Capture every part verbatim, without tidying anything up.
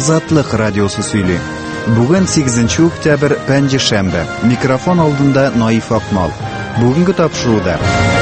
Азатлык радиосы сөйли. Бүген сигезенче октябрь, пәнҗешәмбе. Микрофон алдында Наиф Акмал. Бүгенге тапшыруда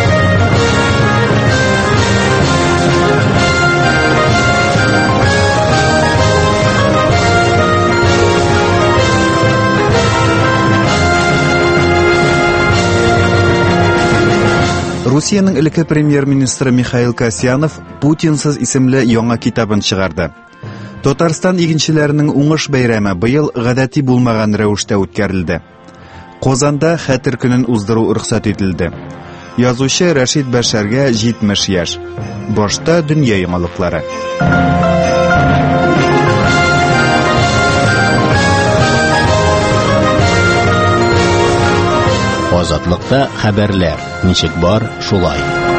Русиянең элекке премьер-министры Михаил Касьянов Путинсыз исемле яңа китабын чыгарды. Татарстан игенчеләренең уңыш бәйрәме быел гадәти булмаган рәвештә үткәрелде. Казанда хәтер көнен уздыру рөхсәт ителде. Язучы Рәшит Бәшәргә җитмеш яшь. Башта дөнья яңалыклары. Азатлыкта хәбәрләр. Ничек бар, шулай.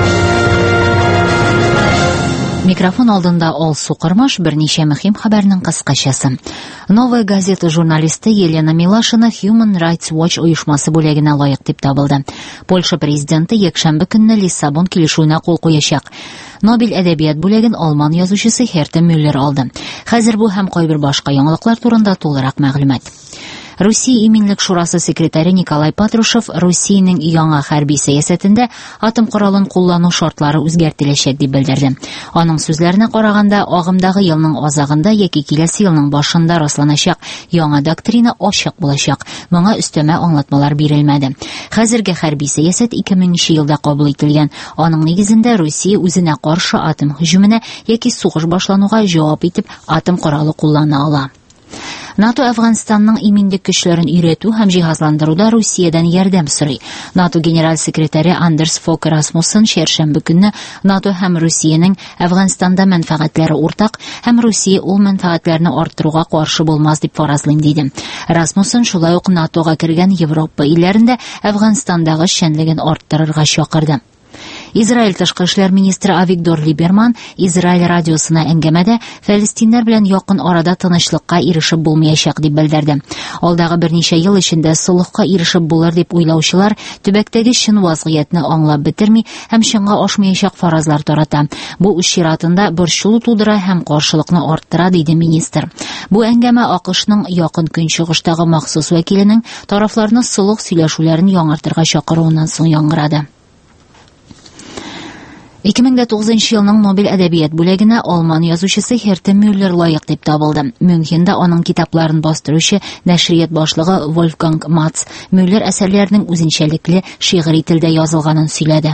Микрофон алдында Алсу Кырмаш берничә мөһим хәбәрнең кыскачасы. Новая газета журналисты Елена Милашина Human Rights Watch оешмасы бүләгенә лаек дип табылды. Польша президенты якшәмбе көнне Лиссабон килешүенә кул куячак. Нобель әдәбият бүләген алман язучысы Херте Мюллер алды. Хәзер бу һәм кайбер башка яңалыклар турында тулырак мәгълүмат. Русия иминлек шурасы секретаре Николай Патрушев Русиянең яңа хәрби сәясәтендә атом коралын куллану шартлары үзгәртеләчәк дип белдерде. Аның сүзләренә караганда, агымдагы елның азагында яки киләсе елның башында расланачак яңа доктрина ачык булачак. Моңа өстәмә аңлатмалар бирелмәде. Хәзерге хәрби сәясәт ике меңенче елда кабул ителгән. Аның нигезендә Русия үзенә каршы атом һөҗүменә яки сугыш башлануга җавап итеп атом коралы куллана ала. НАТО Әфганстанның иминлек көчләрен өйрәтү һәм җиһазландыруда Русиядән ярдәм сорый. НАТО генераль секретаре Андерс Фок Расмуссен шәршәмбе көнне НАТО һәм Русиянең Әфганстанда мәнфәгатьләре уртак һәм Русия ул мәнфәгатьләрне арттыруга каршы булмас дип фаразлыйм диде. Расмуссен шулай ук НАТОга кергән Европа илләрендә Әфганстандагы эшчәнлеген арттырырга чакырды. Израиль тышкы эшләр министры Авигдор Либерман Израиль радиосына әңгәмәдә Фәлестиннәр белән якын арада тынычлыкка ирешеп булмаячак дип белдерде. Алдагы берничә ел эчендә сулыкка ирешеп булыр дип уйлаучылар төбәктәге чын вазгыятьне аңлап бетерми һәм чынга ашмаячак фаразлар тарата. Бу үз чиратында борчылу тудыра һәм каршылыкны арттыра диде министр. Бу әңгәмә АКШның якын көнчыгыштагы махсус вәкиленең тарафларны сулык сөйләшүләрен яңартырга чакыруыннан соң яңгырады. ике мең тугызынчы елның Нобель әдәбият бүләгенә алман язучысы Херте Мюллер лаек дип табылды. Мюнхендә аның китапларын бастыручы нәшрият башлыгы Вольфганг Матц Мюллер әсәрләренең үзенчәлекле шигъри телдә язылганын сөйләде.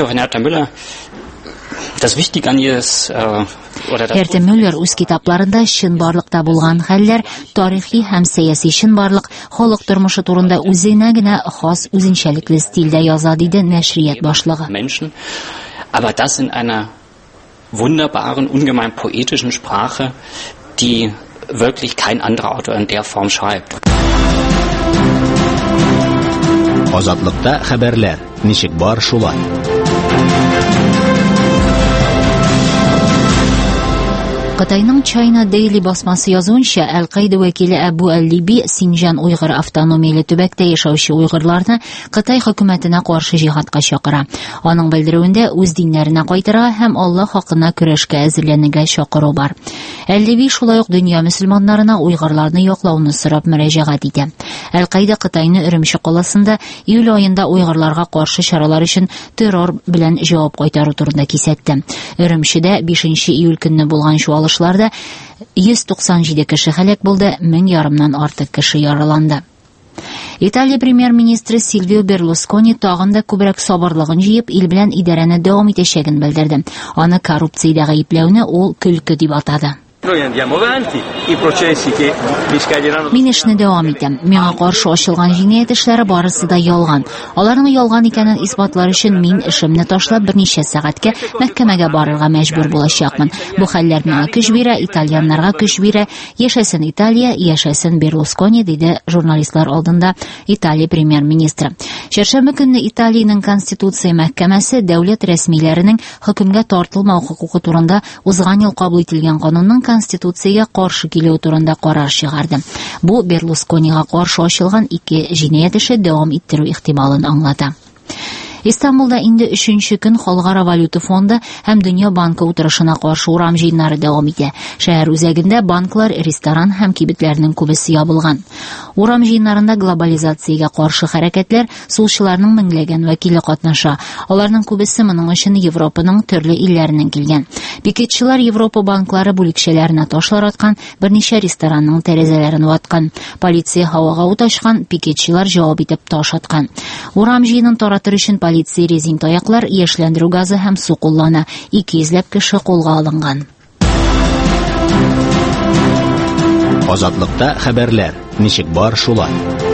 Херте Мюллер үз китапларында чынбарлыкта булган хәлләр, тарихи һәм сәяси чынбарлык, халык тормышы турында үзенә генә хас үзенчәлекле стильдә яза диде нәшрият башлыгы. Aber das in einer wunderbaren, ungemein poetischen Sprache, die wirklich kein anderer Autor in der Form schreibt. Азатлыкта хәбәрләр. Ничек бар, шулай. Кытайның China Daily басмасы язуынча, Әл-Каида вәкиле Әбу Әл-Либи Синҗан уйгыр автономияле төбәктә яшәүче уйгырларны Кытай хөкүмәтенә каршы җиһадка чакыра. Аның белдерүендә үз диннәренә кайтырга һәм Аллаһ хакына көрәшкә әзерләнергә чакыру бар. Әл-Либи шулай ук дөнья мөселманнарына уйгырларны яклауны сорап мөрәҗәгать итә. Әл-Каида Кытайны Өремче каласында июль айында уйгырларга каршы чаралар өчен террор белән җавап кайтару турында кисәтте. Өремчедә бишенче июль көнне булган шу Алышларда йөз туксан җиде кеше һәлак булды, мең ярымнан артык кеше яраланды. Италия премьер-министры Сильвио Берлускони тагын да күбрәк сабырлыгын җыеп, ил белән идарәне дәвам итәчәген белдерде. Аны коррупциядә гаепләүне ул көлке дип атады. Мин эшне дәвам итәм. Миңа каршы ачылган җинаять эшләре барысы да ялган. Аларның ялган икәнен исбатлар өчен мин эшемне ташлап берничә сәгатькә мәхкәмәгә барырга мәҗбүр булачакмын. Бу хәлләр миңа көч бирә, итальяннарга көч бирә. Яшәсен Италия, яшәсен Берлускони, диде журналистлар алдында Италия премьер-министры. Чәршәмбе көнне Италиянең Конституция мәхкәмәсе дәүләт рәсмиләренең хөкемгә тартылмау хокукы турында узган ел кабул ителгән канунның Конституциягә каршы килү турында карар чыгарды. Бу Берлусконига каршы ачылган ике җинаять эше дәвам иттерү ихтималын аңлата. Истанбулда инде өченче көн Халыкара валюта фонды һәм Дөнья банкы утырышына каршы урам җыеннары дәвам итә. Шәһәр үзәгендә банклар, ресторан һәм кибетләрнең күбесе ябылган. Урам җыеннарында глобализациягә каршы хәрәкәтләр сулчыларның меңләгән вәкиле катнаша. Аларның күбесе моның өчен Европаның төрле илләреннән килгән. Пикетчылар Европа банклары бүлекчәләренә ташлар аткан, берничә ресторанның тәрәзәләрен ваткан. Полиция һавага ут ачкан, пикетчылар җавап итеп таш аткан. Урам җыенын таратыр өчен полиция резин таяклар, яшьләндерү газы һәм су куллана. ике йөзләп кеше кулга алынган. Азатлыкта хәбәрләр. Ничек бар шулай.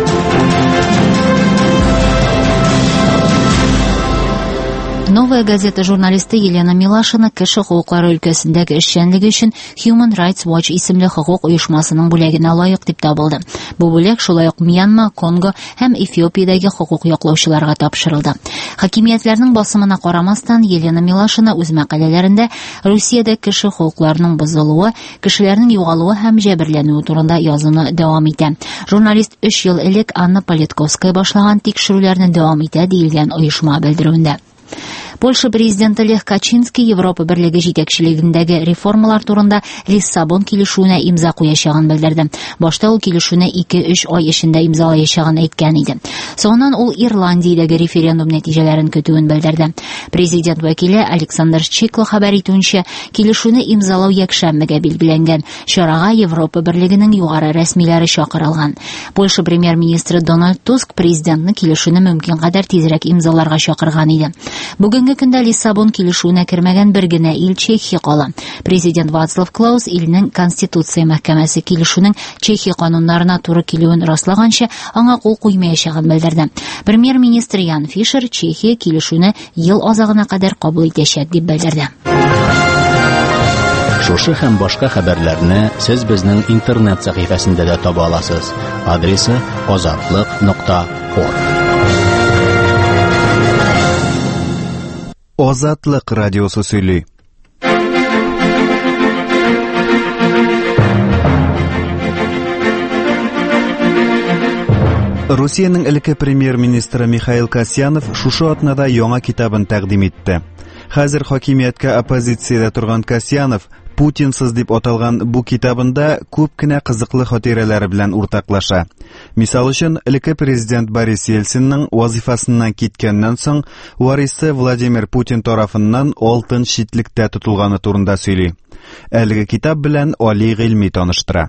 Новая газета журналисты Елена Милашина кеше хукуклары өлкәсендәге эшчәнлеге өчен Human Rights Watch исемле хокук оешмасының бүләгенә лаек дип табылды. Бу бүләк шулай ук Мьянма, Конго һәм Эфиопиядәге хокук яклаучыларга тапшырылды. Хакимиятләрнең басымына карамастан, Елена Милашина үз мәкаләләрендә Русиядә кеше хукукларының бозылуы, кешеләрнең югалуы һәм җәберләнүе турында язуны дәвам итә. Журналист үч ел элек Анна Политковская башлаган тикшерүләрне дәвам итә диелгән оешма белдерүендә. Польша президенты Лех Качинский Европа берлеге җитәкчелегендәге реформалар турында Лиссабон килешүенә имза куячагын белдерде. Башта ул килешүне ике-өч ай эчендә имзалаячагын әйткән иде. Соңыннан ул Ирландиядәге референдум нәтиҗәләрен көтүен белдерде. Президент вәкиле Александр Чикло хәбәр итүенчә, килешүне имзалау якшәмбегә билгеләнгән. Чарага Европа берлегенең югары рәсмиләре чакырылган. Польша премьер-министры Дональд Туск президентны килешүне мөмкин кадәр тизрәк имзаларга чакырган иде. Бүгенге көндә Лиссабон килешүенә кермәгән бер генә ил Чехия кала. Президент Вацлав Клаус илнең Конституция мәхкәмәсе килешүнең Чехия кануннарына туры килүен раслаганча, аңа кул куймаячагын белдерде. Премьер-министр Ян Фишер Чехия килешүне ел азагына кадәр кабул итәчәк дип белдерде. Шушы һәм башка хәбәрләрне сез безнең интернет сәхифәсендә дә таба аласыз. Адресы азатлык нокта орг. Азатлык радиосы сөйли. Русиянең элекке премьер-министры Михаил Касьянов шушы атнада яңа китабын тәкъдим итте. Хәзер хакимияткә оппозициядә торган Касьянов Путинсыз дип аталган бу китабында күп кенә кызыклы хатирәләре белән уртаклаша. Мисал өчен, элекке президент Борис Ельцинның вазифасыннан киткәннән соң варисы Владимир Путин тарафыннан алтын читлектә тотылганы турында сөйли. Әлеге китап белән Али Гыйльми таныштыра.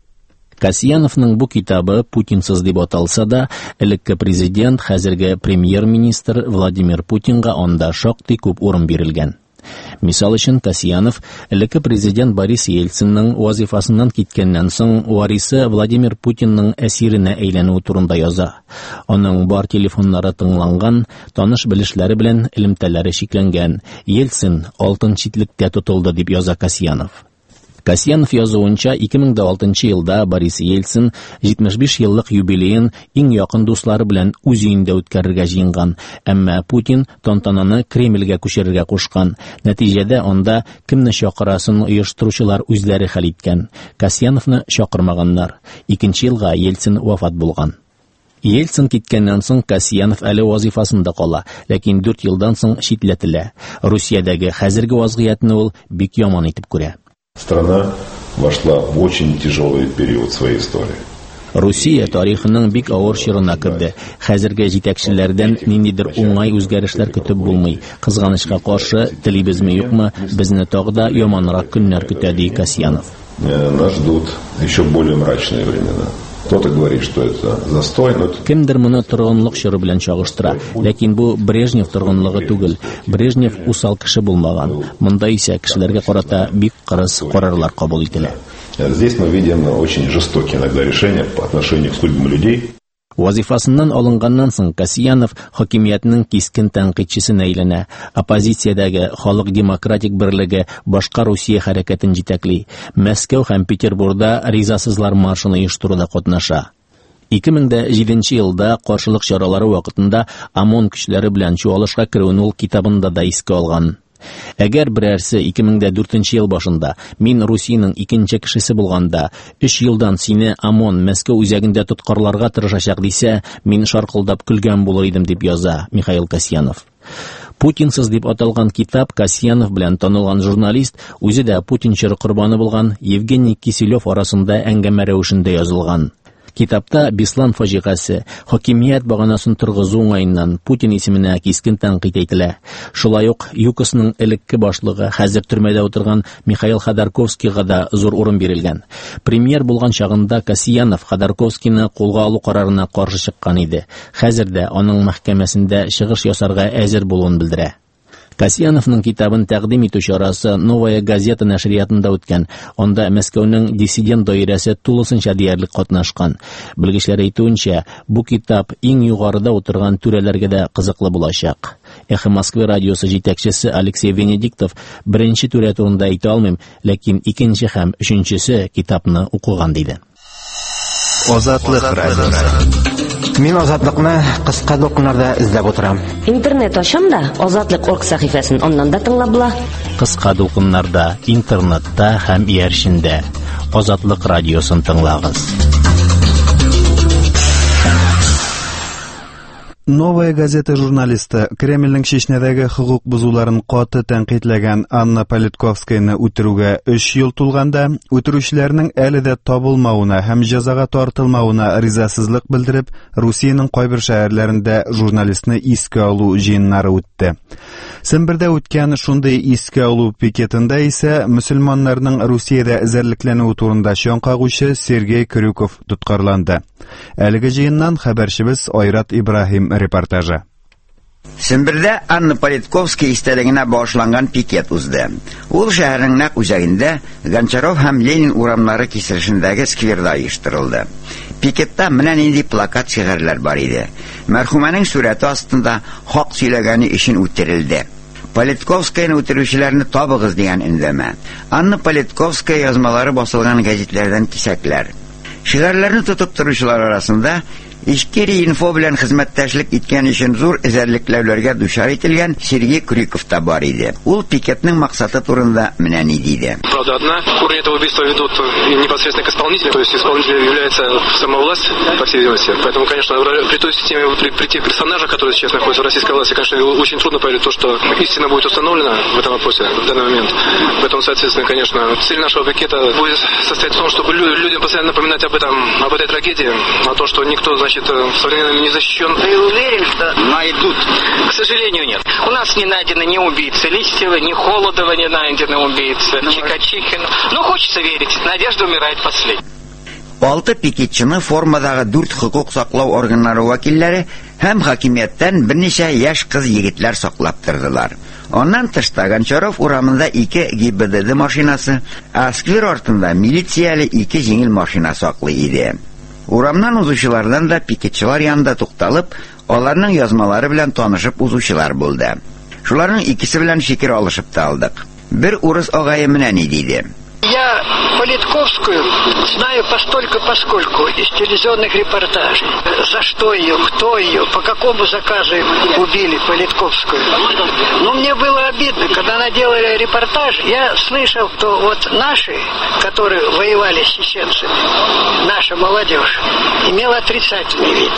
Касьяновның бу китабы Путинсыз дип аталса да, элекке президент, хәзерге премьер-министр Владимир Путинга анда шактый күп урын бирелгән. Мисал өчен, Касьянов элекке президент Борис Ельцинның вазифасыннан киткәннән соң варисы Владимир Путинның әсиренә әйләнүе турында яза. Аның бар телефоннары тыңланган, таныш-белешләре белән элемтәләре шикләнгән. Ельцин алтын читлектә тотылды дип яза Касьянов. Касьянов язуынча, ике мең алтынчы елда Борис Ельцин җитмеш биш еллык юбилеен иң якын дуслары белән үз өендә үткәрергә җыенган, әмма Путин тантананы Кремльгә күчерергә кушкан. Нәтиҗәдә анда кемне чакырасын оештыручылар үзләре хәл иткән. Касьяновны чакырмаганнар. Икенче елга Ельцин вафат булган. Ельцин киткәннән соң Касьянов әле вазифасында кала, ләкин дүрт елдан соң читләтелә. Русиядәге хәзерге вазгыятны ул бик яман итеп күрә. Страна вошла в очень тяжелый период своей истории. Русия тарихының бик авыр чорына керде. Хәзерге җитәкчеләрдән ниндидер уңай үзгәрешләр көтеп булмый. Кызганычка каршы, телибезме юкмы, безне тагы да яманрак көннәр көтә, ди Касьянов. Нас ждут еще более мрачные времена. Кто-то говорит, что это застой, но... Кемдер моны торгынлык чоры белән чагыштыра, ләкин бу Брежнев торгынлыгы түгел. Брежнев усал кеше булмаган. Монда исә кешеләргә карата бик кырыс карарлар кабул ителә. Здесь мы видим очень жестокие иногда решения по отношению к судьбам людей. Вазифасыннан алынганнан соң Касьянов хакимиятның кискен тәнкыйтьчесенә әйләнә. Оппозициядәге Халык демократик берлеге башка Русия хәрәкәтен җитәкли. Мәскәү һәм Петербургда ризасызлар маршын оештыруда катнаша. ике мең җиденче елда каршылык чаралары вакытында ОМОН көчләре белән чуалышка керүен ул китабында да искә алган. Әгәр берәрсе ике мең дүртенче ел башында мин Русиянең икенче кешесе булганда, өч елдан сине ОМОН Мәскәү үзәгендә тоткарларга тырышачак дисә, мин шаркылдап көлгән булыр идем, дип яза Михаил Касьянов. Путинсыз дип аталган китап Касьянов белән танылган журналист, үзе дә Путин чоры корбаны булган Евгений Киселев арасында әңгәмә рәвешендә язылган. Китапта Беслан фаҗигасы, хакимият баганасын торгызу уңаеннан Путин исеменә кискен тәнкыйть ителә. Шулай ук ЮКОСның элекке башлыгы, хәзер төрмәдә утырган Михаил Ходорковскийга да зур урын бирелгән. Премьер булган чагында Касьянов Ходорковскийны кулга алу карарына каршы чыккан иде. Хәзер дә аның мәхкәмәсендә чыгыш ясарга әзер булуын белдерә. Касьяновның китабын тәкъдим итү чарасы Новая газета нәшриятында үткән. Анда Мәскәүнең диссидент даирәсе тулысынча диярлек катнашкан. Белгечләр әйтүенчә, бу китап иң югарыда утырган түрәләргә дә кызыклы булачак. Эхо Москвы радиосы җитәкчесе Алексей Венедиктов беренче түрә турында әйтә алмыйм, ләкин икенче һәм өченчесе китапны укыган диде. Азатлык радиосы. Мин азатлыкны кыска докумнарда эзләп утырам. Интернет ачам да азатлык точка орг сәхифәсен аннан да тыңлап була. Кыска докумнарда, интернетта һәм ияршендә Азатлык радиосын тыңлагыз. Новая газета журналисты Кремльнең Чечнядагы хукук бузуларын каты тәнкыйтьләгән Анна Политковскаяны үтерүгә өч ел тулганда, үтерүчеләрнең әле дә табылмавына һәм җәзага тартылмавына ризасызлык белдереп, Русиянең кайбер шәһәрләрендә журналистны искә алу җыеннары үтте. Сембердә үткән шундый искә алу пикетында исә мөселманнарның Русиядә эзәрлекләнүе турында чаң кагучы Сергей Крюков тоткарланды. Әлеге җыеннан хәбәрчебез Айрат Ибраһим репортажы. Сембердә Анна Политковская истәлегенә башланган пикет узды. Ул шәһәрнең нәкъ үзәгендә Гончаров һәм Ленин урамнары кисешендәге скверда оештырылды. Пикетта менә нинди плакат шигырьләр бар иде. Мәрхүмәнең сурәте астында хак сөйләгәне өчен үтерелде. Политковскаяны үтерүчеләрне табыгыз дигән эндәмә. Анна Политковская язмалары басылган гәзитләрдән кисәкләр. Шигырьләрне тотып торучылар арасында Ишкери инфо белән хезмәттәшлек иткән өчен зур эзәрлекләүләргә дучар ителгән Сергей Крюков та бар иде. Ул пикетның максаты турында менә ни диде. Правда, одна. Корни этого убийства ведут непосредственно к исполнителю, то есть исполнителем является сама власть, по всей видимости. Поэтому, конечно, при той системе прийти персонажа, который сейчас находится в российской власти, конечно, очень трудно поверить в то, что истина будет установлена в этом вопросе в данный момент. Поэтому, соответственно, конечно, цель нашего пикета будет состоять в том, чтобы людям постоянно напоминать об этом, об этой трагедии, о том, что никто, значит, в современном не защищен. Ты уверен, что найдут? К сожалению, нет. У нас не найдены ни убийцы Листьева, ни Холодова не найдены убийцы, ну, Чикачихина. Но хочется верить, надежда умирает последней. Алты пикетчыны формадагы дүрт хукук саклау органнары вәкилләре һәм хакимияттән берничә яшь кыз егетләр саклап тордылар. Оннан тышта Гончаров урамында ике ГИБДД машинасы, ә сквер артында милицияле ике җиңел машина саклый иде. Урамнан узучылардан да пикетчылар янында тукталып, аларның язмалары белән танышып узучылар булды. Шуларның икесе белән фикер алышып та алдык. Бер урыс агае менә ни диде. Я Политковскую знаю постольку-поскольку из телевизионных репортажей. За что ее, кто ее, по какому заказу убили Политковскую. Но мне было обидно, когда она делала репортаж, я слышал, что вот наши, которые воевали с чеченцами, наша молодежь, имела отрицательный вид.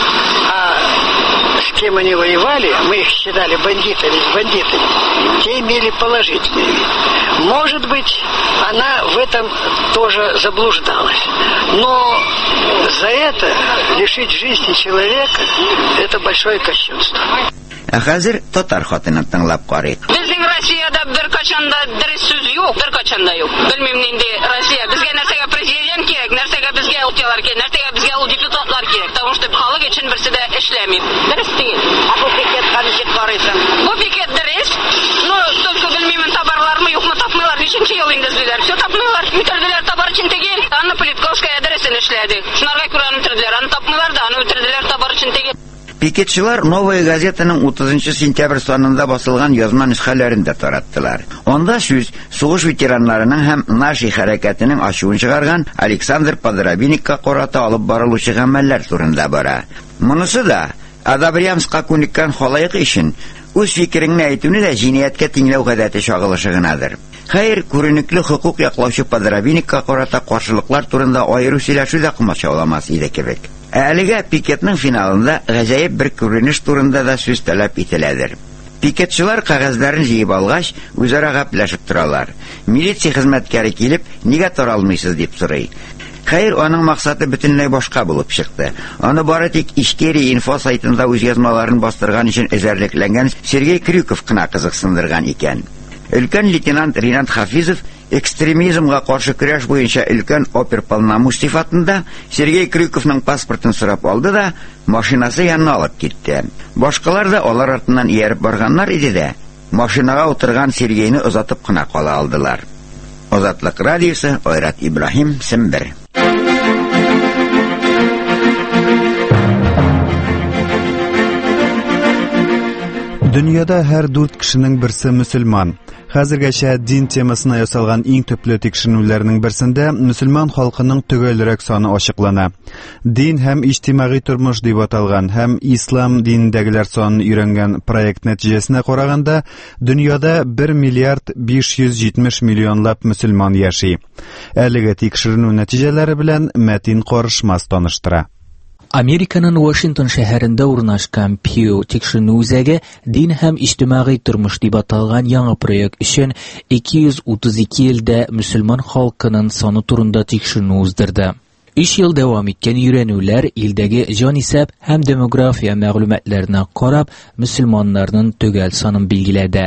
А с кем они воевали, мы их считали бандитами, бандитами, те имели положительный вид. Может быть, она в этом тоже заблуждалась. Но за это лишить жизни человека – это большое кощунство. Ә хәзер татар хатынын тыңлап карыйк. Безнең Россиядә бер качанда дөрес сүз юк, бер качанда юк. Белмим нинди Россия, безгә нәрсәгә президент кирәк, нәрсәгә безгә утылар кирәк, нәрсәгә безгә ул депутатлар кирәк, потому что халык өчен берсе дә эшләми. Дөрес түгел. А бу пикет хәлҗит карыйсың. Бу пикет дөрес. Ну, только белмим табарлармы, юкмы тапмыйлар, ниченче ел инде эзлиләр. Все тапмыйлар, үтерделәр табар өчен түгел. Анна Политковская дөресен эшләде. Шунарга күрә аны үтерделәр, аны тапмыйлар да, аны үтерделәр табар өчен түгел. Пикетчылар Новая газетаның утызынчы сентябрь санында басылган язма нөсхәләрен дә тараттылар. Анда сүз сугыш ветераннарының һәм наши хәрәкәтенең ачуын чыгарган Александр Подробинникка карата алып барылучы гамәлләр турында бара. Монысы да Адабриямска күнеккән халык өчен үз фикереңне әйтүне дә җинаяткә тиңләү гадәте чагылышы гынадыр. Хәер, күренекле хукук яклаучы Подробинникка карата каршылыклар турында аеру сөйләшү дә комачауламас иде кебек. Әлегә пикетның финалында гаҗәеп бер күренеш турында да сүз таләп ителәдер. Пикетчылар кагазларын җыеп алгач, үзара гәпләшеп торалар. Милиция хезмәткәре килеп, нигә таралмыйсыз дип сорый. Хәер, аның максаты бөтенләй башка булып чыкты. Аны бары тик Ичкери инфо сайтында үз язмаларын бастырган өчен эзәрлекләнгән Сергей Крюков кына кызыксындырган икән. Өлкән лейтенант Ринат Хафизов экстремизмга каршы көрәш буенча өлкән оперполномочий сыйфатында Сергей Крюковның паспортын сорап алды да, машинасы янына алып китте. Башкалар да алар артыннан ияреп барганнар иде дә, машинага утырган Сергейне озатып кына кала алдылар. Азатлык радиосы, Айрат Ибраһим, Сембер. Дөньяда һәр дүрт кешенең берсе мөселман. Хәзергәчә дин темасына ясалган иң төпле тикшерүләрнең берсендә мөселман халкының төгәлрәк саны ачыклана. Дин һәм иҗтимагый тормыш дип аталган һәм ислам динендәгеләр санын өйрәнгән проект нәтиҗәсенә караганда, дөньяда бер миллиард биш йөз җитмеш миллионлап мөселман яши. Әлеге тикшерү нәтиҗәләре белән Мәтин Карышмас таныштыра. Американың Вашингтон шәһәрендә урнашкан Pew тикшерү үзәге дин һәм иҗтимагый тормыш дип аталган яңа проект өчен ике йөз утыз ике елдә мөселман халкының саны турында тикшерү уздырды. Өч ел дәвам иткән өйрәнүләр илдәге җанисәп һәм демография мәгълүматларына карап мөселманнарның төгәл санын билгеләде.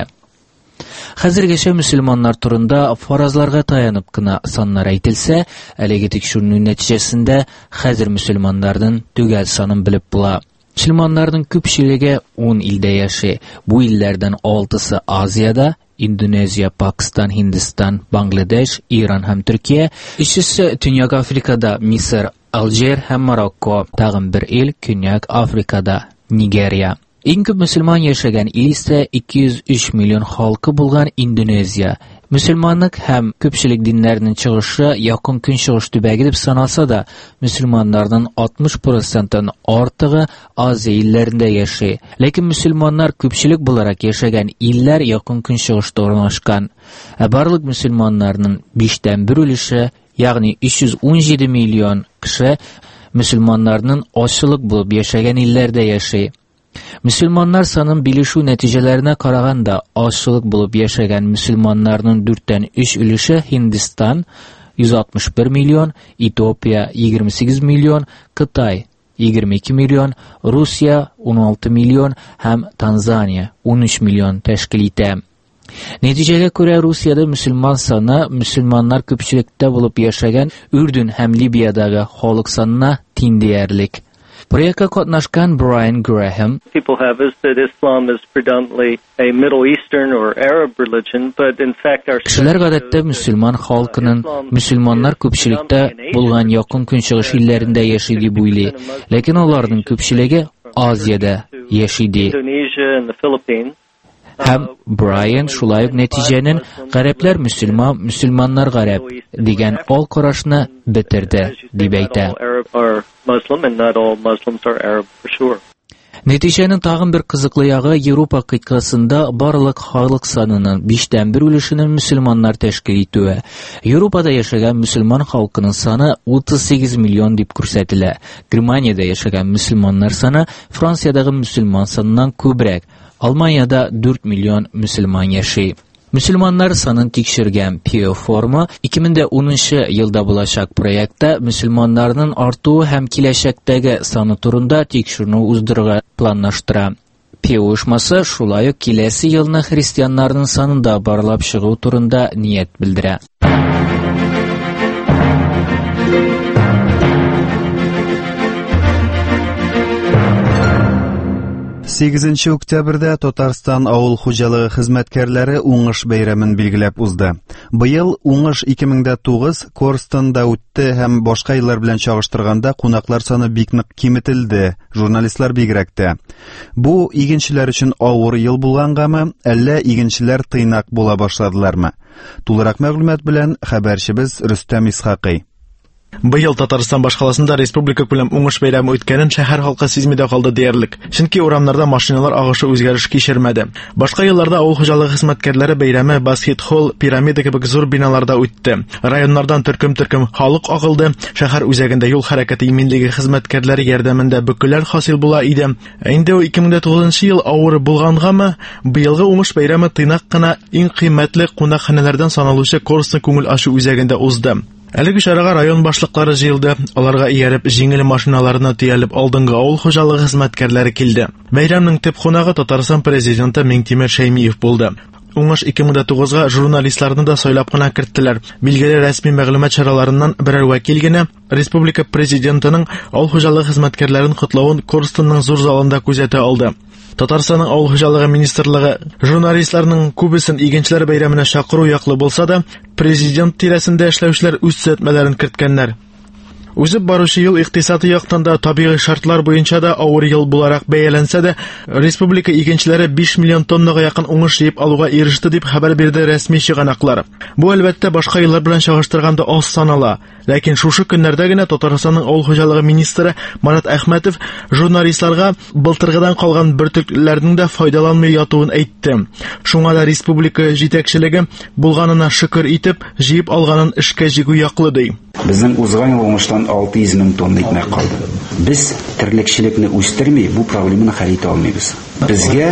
Хәзергәчә мөселманнар турында фаразларга таянып кына саннар әйтелсә, әлеге тикшерү нәтиҗәсендә хәзер мөселманнарның төгәл санын белеп була. Мөселманнарның күпчелеге ун илдә яши. Бу илләрдән алтысы Азиядә, Индонезия, Пакистан, Һиндстан, Бангладеш, Иран һәм Төркия, өчесе Төньяк Африкада Мисыр, Алжир һәм Марокко, тагын бер ил Көньяк Африкада Нигерия. Иң күп мөселман яшәгән ил исә ике йөз өч миллион халкы булган Индонезия. Мөселманлык һәм күпчелек диннәрнең чыгышы якын көнчыгыш төбәге дип саналса да, мөселманнарның алтмыш проценттан артыгы Азия илләрендә яши. Ләкин мөселманнар күпчелек буларак яшәгән илләр якын көнчыгышта урнашкан. Ә барлык мөселманнарның биштән бер өлеше, ягъни өч йөз ун җиде миллион кеше мөселманнарның ачлык булып яшәгән илләрдә яши. Мөселманнар санын билешү нәтиҗәләренә караганда, ачлык булып яшәгән мөселманнарның дүрттән өч өлеше Һиндстан йөз алтмыш бер миллион, Этиопия егерме сигез миллион, Кытай егерме ике миллион, Русия ун алты миллион һәм Танзания ун өч миллион тәшкил итә. Нәтиҗәгә күрә Русиядә мөселман саны мөселманнар күпчелектә булып яшәгән Үрдүн һәм Либиядагы халык санына тиң диярлек. Проектка катнашкан Брайан Грэхэм People have is that Islam is predominantly a Middle Eastern or Arab religion, but in fact our Кешеләр гадәттә мөселман халкының мөселманнар күпчелектә булган якын көнчыгыш илләрендә яши дип уйлый. Ләкин аларның күпчелеге Азиядә яши ди. Һәм Брайан шулай ук нәтиҗәнең гарәпләр мөселман, мөселманнар гарәп дигән ал карашны бетерде дип әйтә. Нәтиҗәнең тагын бер кызыклы ягы Европа кыйтгасында барлык халык санының биштән бер өлешенең мөселманнар тәшкил итүе. Европада яшәгән мөселман халкының саны утыз сигез миллион дип күрсәтелә. Германиядә яшәгән мөселманнар саны Франциядагы мөселман саныннан күбрәк. Алманияда дүрт миллион мөселман яши. Мөселманнар санын тикшергән Pew форумы ике мең унынчы елда булачак проектта мөселманнарның артуы һәм киләчәктәге саны турында тикшерү уздырырга планлаштыра. Pew оешмасы шулай ук киләсе елны христианнарның санында барлап чыгу турында ният белдерә. сигезенче октябрьдә Татарстан авыл хуҗалыгы хезмәткәрләре уңыш бәйрәмен билгеләп узды. Быел уңыш ике мең тугыз Корстонда үтте һәм башка еллар белән чагыштырганда кунаклар саны бик нык киметелде, журналистлар бигрәк тә. Бу игенчеләр өчен авыр ел булгангамы, әллә игенчеләр тыйнак була башладылармы? Тулырак мәгълүмат белән хәбәрчебез Рөстәм Исхакый. Быел Татарстан башкаласында республика күләм уңыш бәйрәме үткәнен шәһәр халкы сизми дә калды диярлек. Чөнки урамнарда машиналар агышы үзгәреш кичермәде. Башка елларда авыл хуҗалыгы хезмәткәрләре бәйрәме Баскет Холл, Пирамида кебек зур биналарда үтте. Районнардан төркем-төркем халык агылды. Шәһәр үзәгендә юл хәрәкәте иминлеге хезмәткәрләре ярдәмендә бөкеләр хасил була иде. Инде ике мең тугызынчы ел авыр булгангамы, быелгы уңыш бәйрәме тыйнак кына иң кыйммәтле кунакханәләрдән саналучы Корстон күңел ачу үзәгендә узды. Әлеге чарага район башлыклары җыелды. Аларга ияреп җиңел машиналарына төялеп алдынгы авыл хуҗалыгы хезмәткәрләре килде. Бәйрәмнең төп кунагы Татарстан президенты Миңтимер Шәймиев булды. Уңыш ике мең тугызга журналистларны да сайлап кына керттеләр. Билгеле рәсми мәгълүмат чараларыннан берәр вәкил генә республика президентының авыл хуҗалыгы хезмәткәрләрен котлавын Корстонның зур залында күзәтә алды. Татарстанның авыл хуҗалыгы министрлыгы журналистларның күбесен игенчеләр бәйрәменә чакыру яклы булса да, президент тирәсендә эшләүчеләр үз төзәтмәләрен керткәннәр. Үзеп баручы ел икътисади яктан да табигый шартлар буенча да авыр ел буларак бәяләнсә дә, республика игенчеләре биш миллион тоннага якын уңыш җыеп алуга иреште дип хәбәр бирде рәсми чыганаклар. Бу әлбәттә башка еллар белән чагыштырганда аз санала. Ләкин шушы көннәрдә генә Татарстанның авыл хуҗалыгы министры Марат Әхмәтов журналистларга былтыргыдан калган бөртекләрнең дә файдаланмый ятуын әйтте. Шуңа да республика җитәкчелеге булганына шөкер итеп, җыеп алганын эшкә җигү яклы ди. Безнең узган ел уңыштан алты йөз мең тонна икмәк калды. Без терлекчелекне үстерми, бу проблеманы хәл итә алмыйбыз. Безгә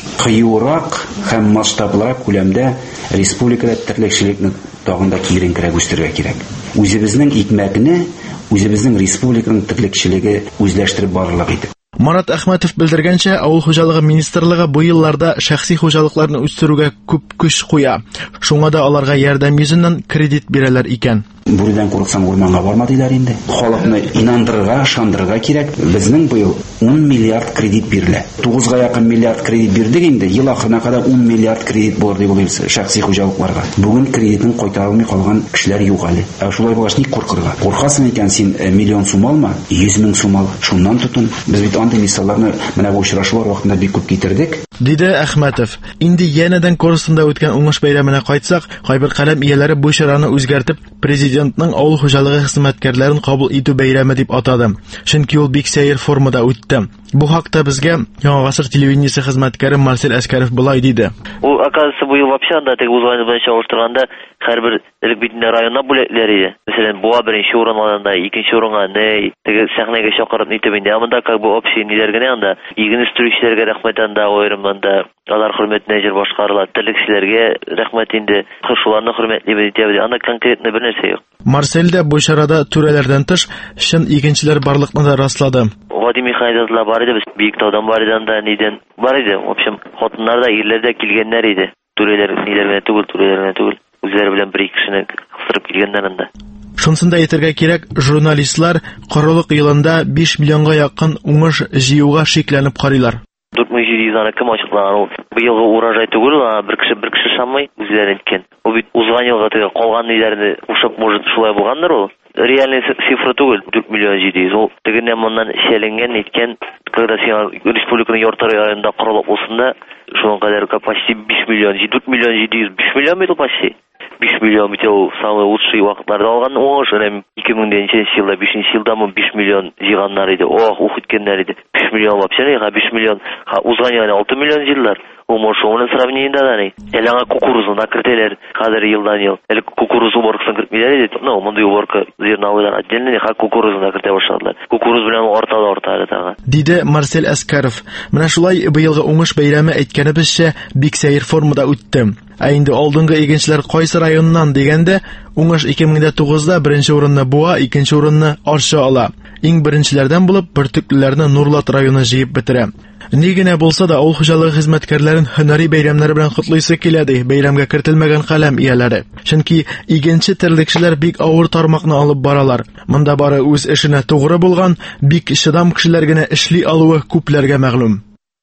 кыюрак һәм масштаблырак күләмдә республикада терлекчелекне тагын да киеренкерәк үстерергә кирәк. Үзебезнең икмәкне, үзебезнең республиканың терлекчелеге үзләштереп барырлык итеп. Марат Әхмәтов белдергәнчә, авыл хуҗалыгы министрлыгы бу елларда шәхси хуҗалыкларны үстерүгә күп көч куя. Шуңа да аларга ярдәм йөзеннән кредит бирәләр икән. Бүредән курыксаң урманга барма диләр инде. Халыкны инандырырга, ышандырырга кирәк. Безнең быел он миллиард кредит бирелә. тугызга якын миллиард кредит бирдек инде. Ел ахырына кадәр он миллиард кредит булыр дип уйлыйбыз шәхси хуҗалыкларга. Бүген кредитын кайтара алмый калган кешеләр юк әле. Ә шулай булгач ник куркырга? Куркасың икән син миллион сум алма, йөз мең сум ал. Шуннан тотын. Без бит андый мисалларны менә бу очрашулар вакытында бик күп китердек. Диде Әхмәтов. Инде янәдән Корстонда үткән уңыш бәйрәменә кайтсак, кайбер каләм ияләре бу чараны үзгәртеп, президентның авыл хуҗалыгы хезмәткәрләрен кабул итү бәйрәме дип атады. Чөнки ул бик сәер формада үтте. Бу хакта безгә Яңа гасыр телевидениесе хезмәткәре Марсель Әскәров булай диде. Ул оказывается бу ел вообще анда теге узган белән чагыштырганда һәрбер элек битендә районна бүләкләр иде. Мәсәлән, буа беренче урын алганда, икенче урынга не, теге сәхнәгә чакырып нитеп инде. Анда как бы общий ниләр генә анда иген үстерүчеләргә рәхмәт анда аерымында. Алар хөрмәтенә җир башкарыла. Терлекчеләргә рәхмәт инде. Шуларны хөрмәтлибез дип, анда конкретно бер нәрсә юк. Марсель дә бу чарада түрәләрдән тыш чын игенчеләр барлыкны да раслады. Вадим Михайловлар бар иде, без Биектаудан бар иде, анда нидән бар иде. В общем, хатыннар да, ирләр дә килгәннәр иде. Түрәләр ниләргә түгел, түрәләргә түгел. Үзләре белән бер ике кешене кыстырып килгәннәр анда. Шунсын да әйтергә кирәк, журналистлар корылык елында биш миллионга якын уңыш җыюга шикләнеп карыйлар. дүрт мең җиде йөз аны кем ачыклаган? Ул быелгы урожай түгел, бер кеше бер кеше шамый үзләрен иткән. Ул бит узган елга теге калган ниләрне ушып, может, шулай булгандыр ул. Реальный цифра түгел, дүрт миллион җиде йөз. Ул тегенә моннан шәленгән иткән, когда син республиканың ярты районында корылык булсында, шуның кадәр почти биш миллион, дүрт миллион җиде йөз, биш миллион бит почти. биш миллион бит ул самый лучший вакытларда алган уңыш. ике мең ничәнче елда, бишенче елда мы биш миллион җыйганнар иде. Ох, ух иткәннәр иде. биш миллион вообще не, биш миллион. Ха, узган елда алты миллион җыйлар. Ул мошуның сравнениендә да не. Әле аңа кукурузны кертәләр хәзер елдан ел. Әле кукуруз уборкасын кертмиләр иде. Ну, мондый уборка зерновыйлар отдельно, ха кукурузны кертә башладылар. Кукуруз белән артада артада тагы. Диде Марсель Әскәров. Менә шулай быелгы уңыш бәйрәме әйткәнебезчә бик сәер формада үтте. Ә инде алдынгы игенчеләр кайсы районнан дигәндә, уңыш ике мең тугызда беренче урынны Буа, икенче урынны Арча ала. Иң беренчеләрдән булып Бөртеклеләрне Нурлат районы җыеп бетерә. Ни генә булса да авыл хуҗалыгы хезмәткәрләрен һөнәри бәйрәмнәре белән котлыйсы килә ди бәйрәмгә кертелмәгән каләм ияләре. Чөнки игенче терлекчеләр бик авыр тармакны алып баралар. Монда бары үз эшенә тугры булган, бик чыдам кешеләр генә эшли алуы күпләргә мәгълүм.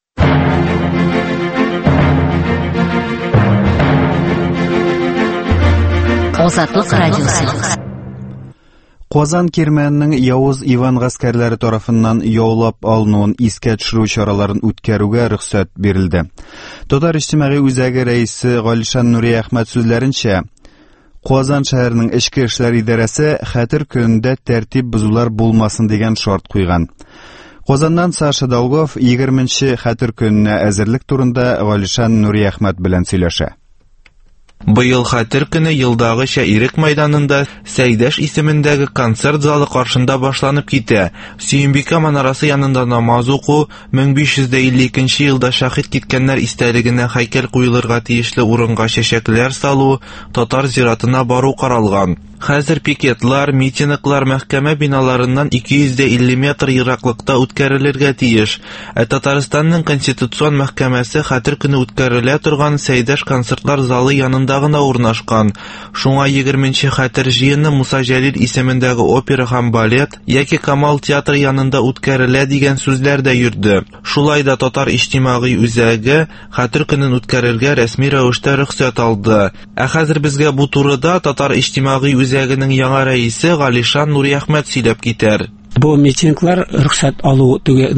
Азатлык радиосы. Казан Кирмәннең Явыз Иван гаскәрләре тарафыннан яулап алынуын искә төшерү чараларын үткәрүгә рөхсәт бирелде. Татар иҗтимагый үзәге рәисе Галишан Нури Әхмәт сүзләренчә, Казан шәһәренең эчке эшләр идарәсе хәтер көнендә тәртип бузулар булмасын дигән шарт куйган. Казаннан Саша Долгов егерменче хәтер көненә әзерлек турында Галишан Нуриәхмәт белән сөйләшә. Быел хәтер көне елдагыча Ирек мәйданында Сәйдәш исемендәге концерт залы каршында башланып китә. Сөембикә манарасы янында намаз уку, мең биш йөз илле икенче елда шаһит киткәннәр истәлегенә һәйкәл куелырга тиешле урынга чәчәкләр салу, татар зиратына бару каралган. Хәзер пикетлар, митинглар мәхкәмә биналарыннан ике йөз илле метр ераклыкта үткәрелергә тиеш. Ә Татарстанның Конституцион мәхкәмәсе хәтер көне үткәрелә торган Сәйдәш концертлар залы янында гына урнашкан. Шуңа егерменче хәтер җыены Муса Җәлил исемендәге опера һәм балет яки Камал театры янында үткәрелә дигән сүзләр дә йөрде. Шулай да татар иҗтимагый үзәге хәтер көнен үткәрергә рәсми рәвештә рөхсәт алды. Ә хәзер безгә бу турыда татар иҗтимагый үзәгенең яңа рәисе Галишан Нуриәхмәт сөйләп китәр. Бу митинглар рөхсәт алу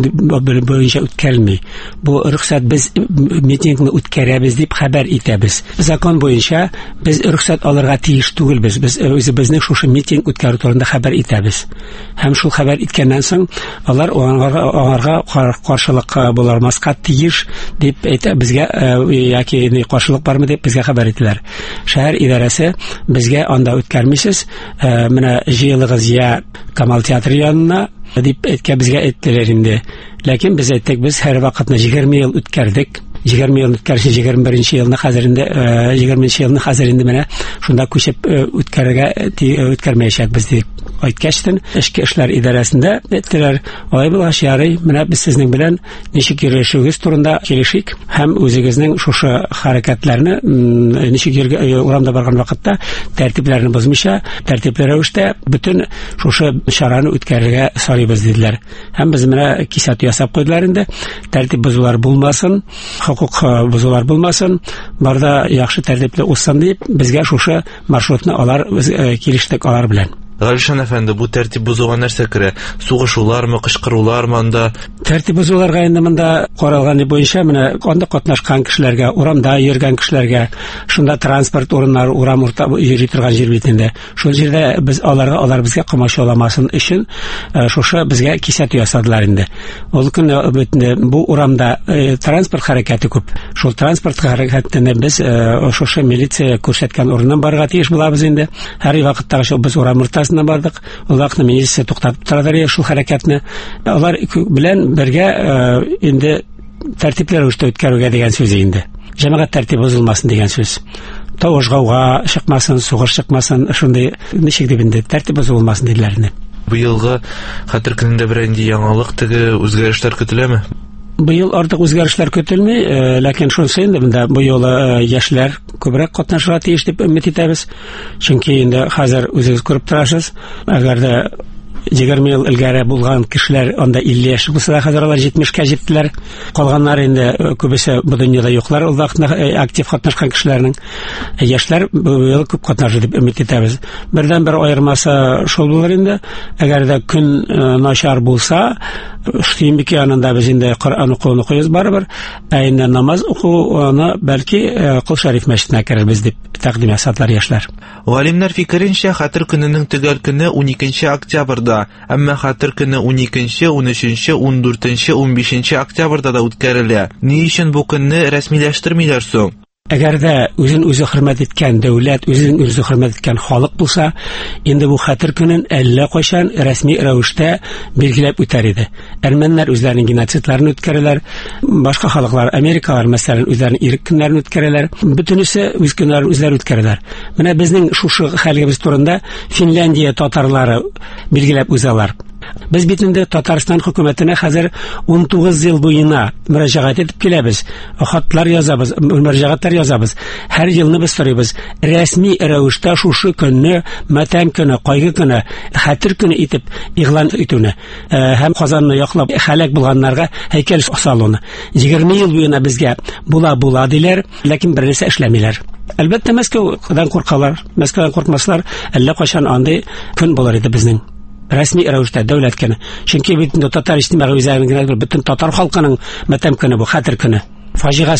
буенча үткәрелми. Бу рөхсәт без митингны үткәрәбез дип хәбәр итәбез. Закон буенча без рөхсәт алырга тиеш түгелбез. Без үзебезнең шушы митинг үткәрү турында хәбәр итәбез. Һәм шул хәбәр иткәннән соң алар аңарга каршылык булармаска тиеш дип әйтә безгә яки каршылык бармы дип безгә хәбәр иттеләр. Шәһәр идарәсе безгә анда үткәрмисез, менә җыелыгыз я Камал театры янына дип әйткән безгә әйттеләр инде. Ләкин без әйттек, без һәр вакытны егерме ел үткәрдек. егерме ел үткәрүче егерме беренче елны хәзер инде егерменче елны хәзер инде менә шунда күчеп үткәрергә үткәрмәячәкбез дип әйткәчтен эчке эшләр идарәсендә әйттеләр, алай булгач ярый, менә без сезнең белән ничек йөришегез турында килешик һәм үзегезнең шушы хәрәкәтләрне ничек йөргә урамда барган вакытта тәртипләрне бозмыйча, тәртипле рәвештә бөтен шушы чараны үткәрергә сорыйбыз диделәр. Һәм без менә кисәт ясап куйдылар инде, тәртип бозулар булмасын, хукук бозулар булмасын, барда яхшы тәртипле узсын дип, безгә шушы маршрутны алар килештек алар белән. Галишан әфәнде, бу тәртип бозуга нәрсә керә? Сугышулармы, кычкырулармы анда? Тәртип бозуларга инде монда каралганы буенча менә анда катнашкан кешеләргә, урамда йөргән кешеләргә, шунда транспорт урыннары, урам урта йөри торган җир битендә. Шул җирдә без аларга, алар безгә камачауламасын өчен шушы безгә кисәт ясадылар инде. Ул көнне бөтенләй бу урамда транспорт хәрәкәте күп. Шул транспорт хәрәкәтендә без шушы милиция күрсәткән урыннан барырга тиеш булабыз инде. Һәр вакытта без урам урта бардык. Ул вакытны милиция туктатып торалар шул хәрәкәтне. Алар белән бергә инде тәртипле рәвештә үткәрүгә дигән сүз инде. Җәмәгать тәртибе бозылмасын дигән сүз. Тавыш гауга чыкмасын, сугыш чыкмасын, шундый ничек дип инде тәртип бозылмасын диләр инде. Быелгы хәтер көнендә бер инде яңалык теге үзгәрешләр көтеләме? Быел артык үзгәрешләр көтелми, ләкин шунысы инде монда бу юлы яшьләр күбрәк катнашырга тиеш дип өмет итәбез. Чөнки инде хәзер үзегез күреп торасыз, әгәр дә егерме ел элгәре булган кешеләр анда илле яшь булса да хәзер алар җитмешкә җиттеләр. Калганнар инде күбесе бу дөньяда юклар, ул вакытта актив катнашкан кешеләрнең. Яшьләр быел күп катнашыр дип өмет итәбез. Бердән бер аермасы шул булыр инде. Әгәр дә көн начар булса, Штимбеке янында без инде Коръан укуны куйыз барыбер, ә инде намаз укуны бәлки Кул Шәриф мәчетенә керербез дип тәкъдим ясадлар яшьләр. Галимнәр фикеренчә, хәтер көненең төгәл көне уникенче октябрьдә, әмма хәтер көне уникенче, унөченче, ундүртенче, унбишенче октябрьдә да үткәрелә. Ни өчен бу көнне рәсмиләштермиләр соң? Әгәр дә үзен үзе хөрмәт иткән дәүләт, үзен үзе хөрмәт иткән халык булса, инде бу хәтер көнен әллә кайчан рәсми рәвештә билгеләп үтәр иде. Әрмәннәр үзләренең геноцидларын үткәрәләр, башка халыклар, Америкалар мәсәлән, үзләренең ирек көннәрен үткәрәләр, бөтенесе үз көннәрен үзләре үткәрәләр. Менә безнең шушы хәлебез турында Финляндия татарлары билгеләп үзалар. Без бит инде Татарстан хөкүмәтенә хәзер ун тугыз ел буена мөрәҗәгать итеп киләбез. Хатлар язабыз, мөрәҗәгатьләр язабыз. Һәр елны без сорыйбыз. Рәсми рәвештә шушы көнне, матәм көне, кайгы көне, хәтер көне итеп игълан итүне, һәм Казанны яклап һәлак булганнарга һәйкәл салуны. егерме ел буена безгә була-була диләр, ләкин бернәрсә эшләмиләр. Әлбәттә Мәскәүдән куркалар. Мәскәүдән куркмаслар, әллә кайчан андый көн булыр иде безнең. Рәсми рәвештә дәүләт көне. Чөнки бит татар иҗтимагый үзәгенең бөтен татар халкының матәм көне бу, хәтер көне. Фаҗигасы.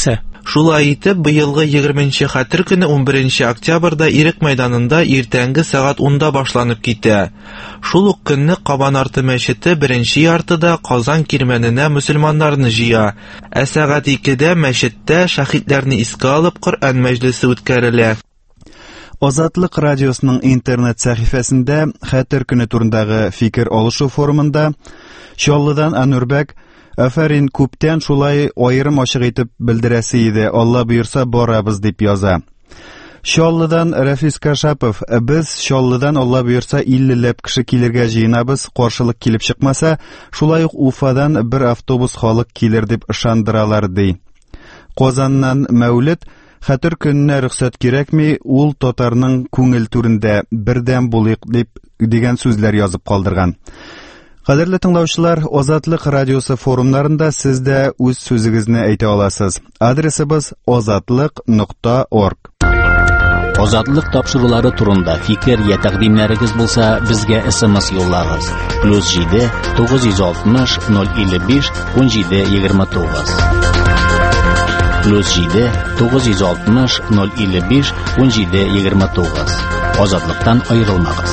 Шулай итеп, быелгы егерменче Хәтер көне унберенче октябрьдә Ирек мәйданында иртәнге сәгать унда башланып китә. Шул ук көнне Кабанарты мәчете беренче яртыда Казан кирмәненә мөселманнарны җыя. Ә сәгать икедә мәчеттә шәһидләрне искә алып Коръән мәҗлесе үткәрелә. Азатлык радиосының интернет сәхифәсендә Хәтер көне турындагы фикер алышу форумында Чаллыдан Анурбәк Афарин күптән шулай аерым ачык итеп белдерәсе иде, Алла буйырса барабыз дип яза. Чаллыдан Рафис Кашапов, без Чаллыдан Алла буйырса иллеләп кеше килергә җыенабыз, каршылык килеп чыкмаса, шулай ук Уфадан бер автобус халык килер дип ышандыралар ди. Казаннан Мәүлид, Хәтер көненә рөхсәт кирәкми, ул татарның күңел түрендә бердәм булыйк дип дигән сүзләр язып калдырган. Кадерле тыңлаучылар, Азатлык радиосы форумнарында сез дә үз сүзегезне әйтә аласыз. Адресыбыз азатлык нокта орг. Азатлык тапшырулары турында фикер я тәкъдимнәрегез булса, безгә эс-эм-эс юллагыз. плюс җиде тугыз йөз алтмыш ноль илле биш унҗиде егерме тугыз. плюс җиде тугыз йөз алтмыш ноль илле биш унҗиде егерме тугыз. Азатлыктан аерылмагыз.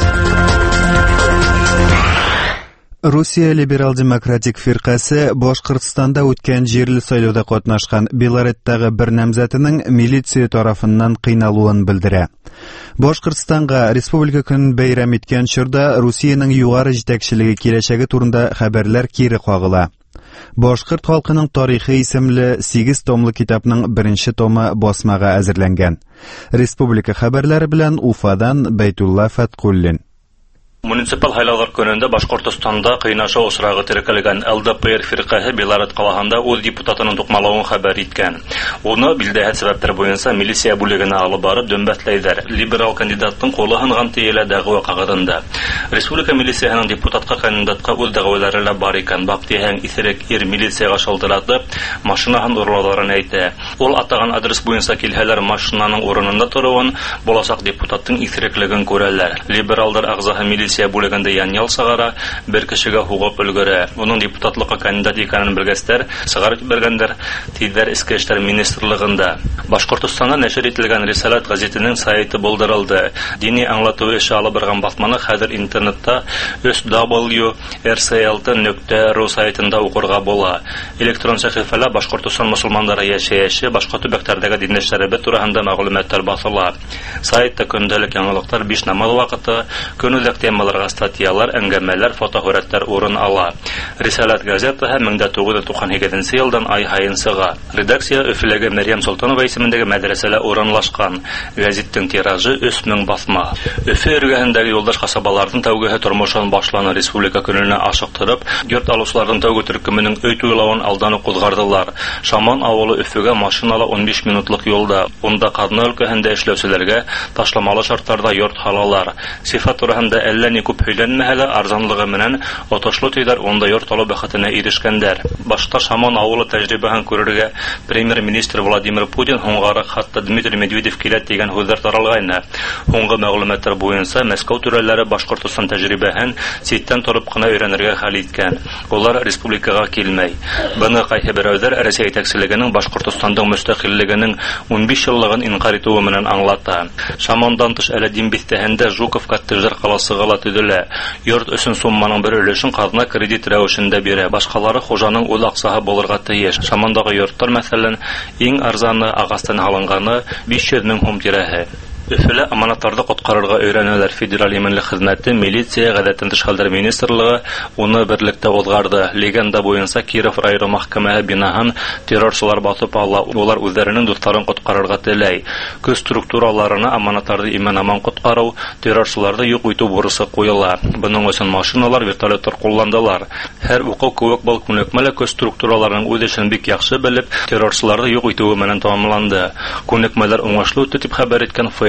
Русия либерал-демократик фиркасы Башкортстанда үткән җирле сайлауда катнашкан Белореттагы бер намзәтенең милиция тарафыннан кыйналуын белдерә. Башкортстанга республика көнен бәйрәм иткән чорда Русиянең югары җитәкчелеге киләчәге турында хәбәрләр кире кагыла. Башкорт халкының тарихы исемле сигез томлы китапның беренче томы басмага әзерләнгән. Республика хәбәрләре белән Уфадан Бәйтулла Фаткуллин. Муниципаль һайлаулар көнендә Башкортстанда кыйнашу осрагы теркәлгән эл дэ пэ эр фиркаһы Белорет калаһында үз депутатының тукмалавын хәбәр иткән. Уны билдәһә сәбәпләр буенча милиция бүлегенә алып барып дөмбәтләйдәр. Либерал кандидаттың колы һынган тиелә дәгъва кагыдында. Республика милициясының депутатка кандидатка үз дәгъвалары бар икән. Бактиһәң исерек ир милицияга шалтыратып, машинаһын урлауларын әйтә. Ул атаган адрес буенча килһәләр машинаның урынында торуын, булачак депутаттың исереклеген күрәләр. Либералдар агзаһы милиция бүлегендә янъял сыгара, бер кешегә хугып өлгерә. Уның депутатлыкка кандидат икәнен белгәстәр, сыгарып бергәндер Тиздәр эчке эшләр министрлыгында. Башкортстанда нәшер ителгән Рисалат газетының сайты булдырылды. Дини аңлату эше алып барган басманы хәзер интернетта эс дабл ю эр си эл ти нокта ру сайтында укырга була. Электрон сәхифәлә Башкортстан мөселманнары яшәеше, башка төбәкләрдәге динләшләре турында мәгълүматлар басыла. Сайтта көндәлек яңалыклар биш намаз вакыты, көнүзәк темаларга статьялар, әңгәмәләр, фотохурәтләр урын ала. Рисалат газетаһы мең тугыз йөз туксан икенче елдан ай һайын сыга. Редакция Өфеләге Мәрьям Солтанова исемендәге мәдрәсәлә урынлашкан. Газеттың тиражы өч мең басма. Өфе эргәһендәге юлдаш касабаларның тәүгеһе тормышын башланы республика көненә ашыктырып, йорт алучыларның тәүге төркеменең өй туйлавын алдан кузгардылар. Шаман авылы Өфегә машинала он биш минутлык юлда. Унда Казан өлкәһендә эшләүчеләргә ташламалы шартларда йорт халалар. Сифат турында әллә ни күп һөйләнмәһәлә, арзанлыгы менән отошлы төйләр онда йорт алу бәхетенә ирешкәннәр. Башта Шаман авылы тәҗрибәһен күрергә премьер-министр Владимир Путин һуңгары хатта Дмитрий Медведев килә дигән һүзләр таралгайны. Һуңгы мәгълүматлар буенча Мәскәү түрәләре Башкортстан тәҗрибәһен ситтән торып кына өйрәнергә хәл иткән. Улар республикага килмәй. Буны кайһы берәүләр Россия итәкчелегенең Башкортстандың мөстәкыйльлегенең он биш еллыгын инкар итүе менән аңлата. Шамандан тыш Әләдин бистәһендә Жуков коттеджлар каласыгыла төзелә. Йорт өчен сумманың бер өлешен казна кредит рәвешендә бирә. Башкалары хуҗаның үз аксаһы булырга тиеш. Шамандагы йорттар мәсәлән иң арзаны агастан алынганы биш йөз мең сум тирәһе. Өфелә аманаттарды коткарырга өйрәнәләр. Федераль иминлек хезмәте, милиция, гадәттән тыш хәлләр министрлыгы уны берлектә узгарды. Легенда буенча Киров районы мәхкәмәһе бинаһын террорчылар басып ала. Улар үзләренең дусларын коткарырга теләй. Көз структураларына аманаттарды иман-аман коткару, террорчыларны юк итү бурысы куела. Буның өчен машиналар, вертолетлар кулландылар. Һәр укол күвек бал күнекмәле көз структураларының үз эшен бик яхшы белеп, террорчыларны юк итүе менән тамамланды. Күнекмәләр уңышлы үтте дип хәбәр иткән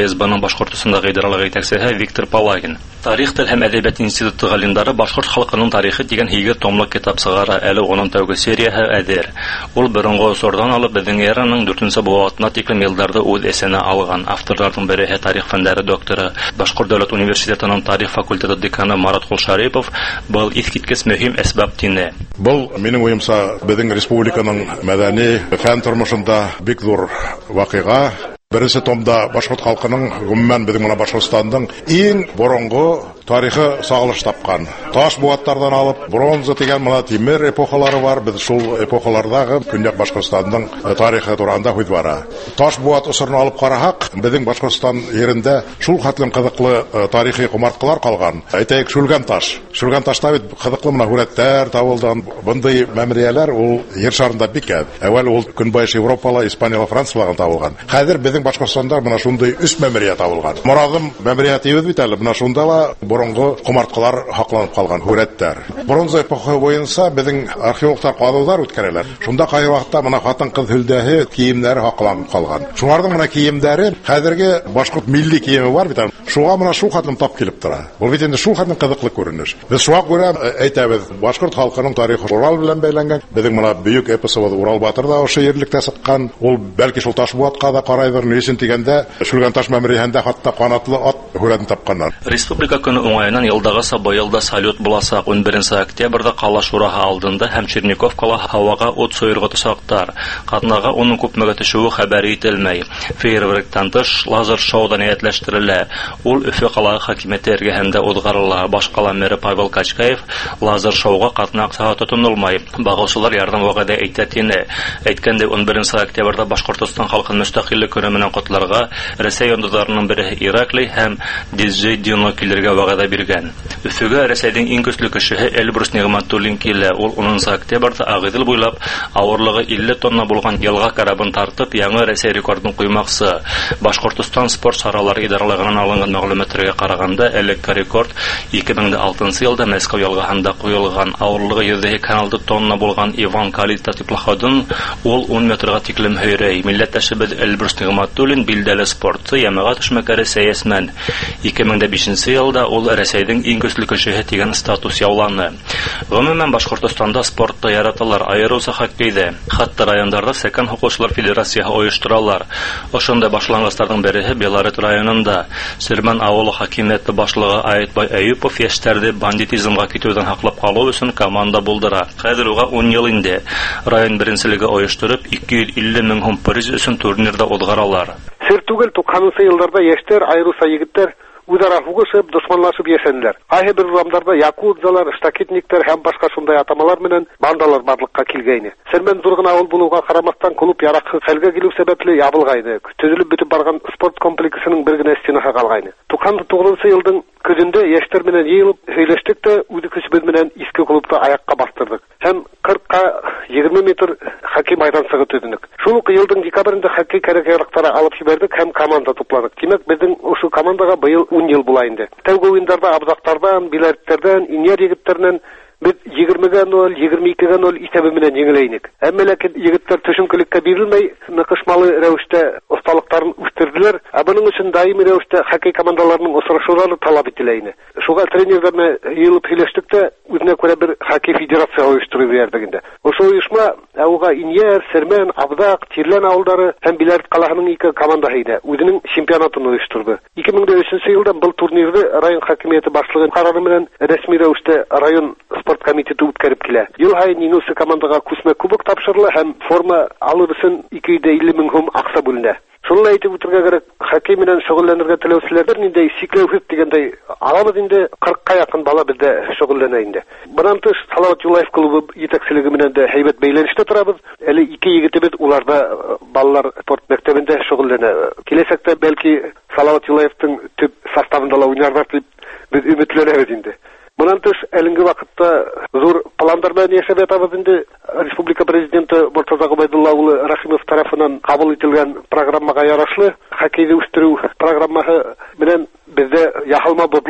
ФСБның Башкортостандагы идаралыгы итәкчесе Виктор Палагин. Тарих тел һәм әдәбият институты галимдары башкорт халкының тарихы дигән һигез томлык китап сыгара, әле уның тәүге серияһы әдер. Ул борынгы усурдан алып безнең эраның дүртенче буатына тиклем елларда үз эсенә алган. Авторларның бере тарих фәннәре докторы, Башкорт дәүләт университетының тарих факультеты деканы Марат Кулшарипов был искиткес мөһим әсбаб тине. Бұл минем уемса безнең республиканың мәдәни фән тормышында бик зур вакыйга. Беренче томда башкорт халкының гомумән безнең менә Башкортстанның иң борынгы тарихы сагылыш тапкан. Таш буаттардан алып, бронза дигән менә тимер эпохалары бар. Без шул эпохалардагы Көньяк Башкортстанның тарихы турында һүз бара. Таш буат усырын алып карасак, безнең Башкортстан yerində шул хәтлем кызыклы тарихи кумарткалар калган. Әйтәйек, Шүлгән таш. Шүлгән ташта бит кызыклы менә хүрәттәр табылган. Бундай мәмрияләр ул ер шарында бик күп. Әввәл ул Көнбайыш Европала, Испаниялы, Франциялардан табылган. Хәзер безнең Башкортстанда менә шундый үс мәмрия табылган. Морадым мәмрия тибез бит әле. Менә шунда ла борынгы кумарткалар хакланып калган, хүрәттәр. Бронза эпохасы буенча безнең археологлар калдылар үткәрәләр. Шунда кай вакытта менә хатын-кыз хөлдәһе киемнәре хакланып калган. Шуларның менә киемнәре хәзерге башкорт милли киеме бар бит. Шуга менә шул хатын тап килеп тора. Бу бит инде шул хатын кызыклы күренеш. Без шуга күрә әйтәбез, башкорт халкының тарихы Урал белән бәйләнгән. Безнең менә бөек эпосыбыз Урал батыр да ошо ерлектә сыккан. Ул бәлки шул Ташбуатка да карайдыр, нисен дигәндә, Шүлгән таш мәмриәһендә хатта канатлы ат хүрәтен тапканнар. Республика көне уңаеннан елдагы сабыелда салют буласак он беренче октябрьдә кала шураһы алдында һәм Черниковкала һавага ут соерга тышактар. Катнага оның күпмәгә төшүе хәбәр ителмәй. Фейерверктан тыш лазер шоудан ниятләштерелә. Ул Өфе кала хакимияте эргәһендә узгарыла. Башкала мэре Павел Качкаев лазер шоуга катнакса тотынылмай. Багышулар ярдәм вәгъдә итә тине. Әйткәндә он беренче октябрьдә Башкортстан халкын мөстәкыйльлек көне менән котларга Рәсәй йондызларының бере Ираклий һәм Диджей Дино килергә вәгъдә биргән. Өфөгә Рәсәйнең иң көчле кешеһе Эльбрус Нигъмәтуллин килә. Ул унынчы октябрьдә Агыйдел буйлап авырлыгы илле тонна булган елга карабын тартып, яңа Рәсәй рекордын куймакчы. Башкортстан спорт шаралары идаралыгыннан алынган мәгълүматларга караганда, элекке рекорд ике мең алтынчы елда Мәскәү ялгаһында куелган. Авырлыгы йөз ике алты тонна булган Иван Калита теплоходын ул он метрга тиклем һөйрәй. Милләттәшебез Эльбрус Нигъмәтуллин билдәле спортчы, ямага төшмәкәре сәясмән. ике мең бишенче елда ул Рәсәйнең иң көчле кешеһе дигән статус яуланы. Гомумән Башкортстанда спортта яраталар, аеруча хоккейда. Хатта районнарда Сәкән хоккейчылар федерацияһы оештыралар. Ошонда башлангычларның береһе Белорет районында. Сөрмән авылы хакимияте башлыгы Аятбай Әюпов яшьтәрне бандитизмга китүдән хаклап калу өчен команда булдыра. Хәзер уга он ел инде. Район беренчелеге оештырып ике йөз илле мең сум приз өчен турнирда узгаралар. Сер түгел туксанынчы елларда яшьтәр, аеруча егетләр үзара хугышып, дошманлашып яшәнделәр. Кайбер бер урамнарда якудзалар, штакетниктер һәм башка шундай атамалар менән бандалар барлыкка килгәйне. Сөрмән зур авыл булуга карамастан клуб яраксыз хәлгә килү сәбәпле ябылгайны. Төзелеп битеп барган спорт комплексының бер генә стенаһы калгайны. туксан тугызынчы елдың көзендә яшьтәр менән җыелып сөйләштек тә, үзебез менән иске клубта аякка бастырдык. Һәм кырыкка егерме метр хоккей майдансыгы төзедек. Шул ук елдың декабрендә хоккей кәрәк-яраклары алып җибәрдек һәм команда тупладык. Димәк, безнең ошо командага быел он ел була инде. Тәүге уеннарда Абзактардан, Биләрттердән, Иньяр егеттернән без егермегә ноль, егерме икегә ноль исәбе менән җиңеләйник. Әмма ләкин егетләр төшенкелеккә бирелмәй, ныкышмалы рәвештә осталыктарын үстерделәр. Ә буның өчен даими рәвештә хоккей командаларының очрашулары таләп ителә иде. Шуга тренерларны йылып һөйләштек тә, үзенә күрә бер хоккей федерация оештырып бирдек инде. Ошо оешма ауга Иньяр, Сөрмән, Абзак, Тирлән авылдары һәм Биләрт калаһының ике командаһы иде. Үзенең чемпионатын оештырды. ике мең өченче елда бу турнирды район хакимияте башлыгы карары белән рәсми рәвештә район спорт комитеты үткәреп килә. Ел һайын иңүсе командага күсмә кубок тапшырыла һәм форма алыр өчен ике йөз илле мең сум акча бүленә. Шулай әйтеп үтәргә кирәк, хоккей менән шөгыльләнергә теләүчеләр ниндәй сикләү дигәндәй алабыз инде кырыкка якын бала бездә шөгыльләнә инде. Bundan тыш Салават Юлаев клубы җитәкчелеге менән дә һәйбәт бәйләнештә торабыз. Әле ике егетебез уларда балалар спорт мәктәбендә шөгыльләнә. Киләсәктә бәлки Салават Юлаевтың төп составында ла уйнарлар дип без өметләнәбез инде. Bundan тыш әлеге вакытта зур планнар белән яшәп ятабыз инде. Республика президенты Муртаза Гобайдулла улы Рахимов тарафыннан кабул ителгән программага ярашлы хоккейды үстерү программасы белән бездә яһалма бодлы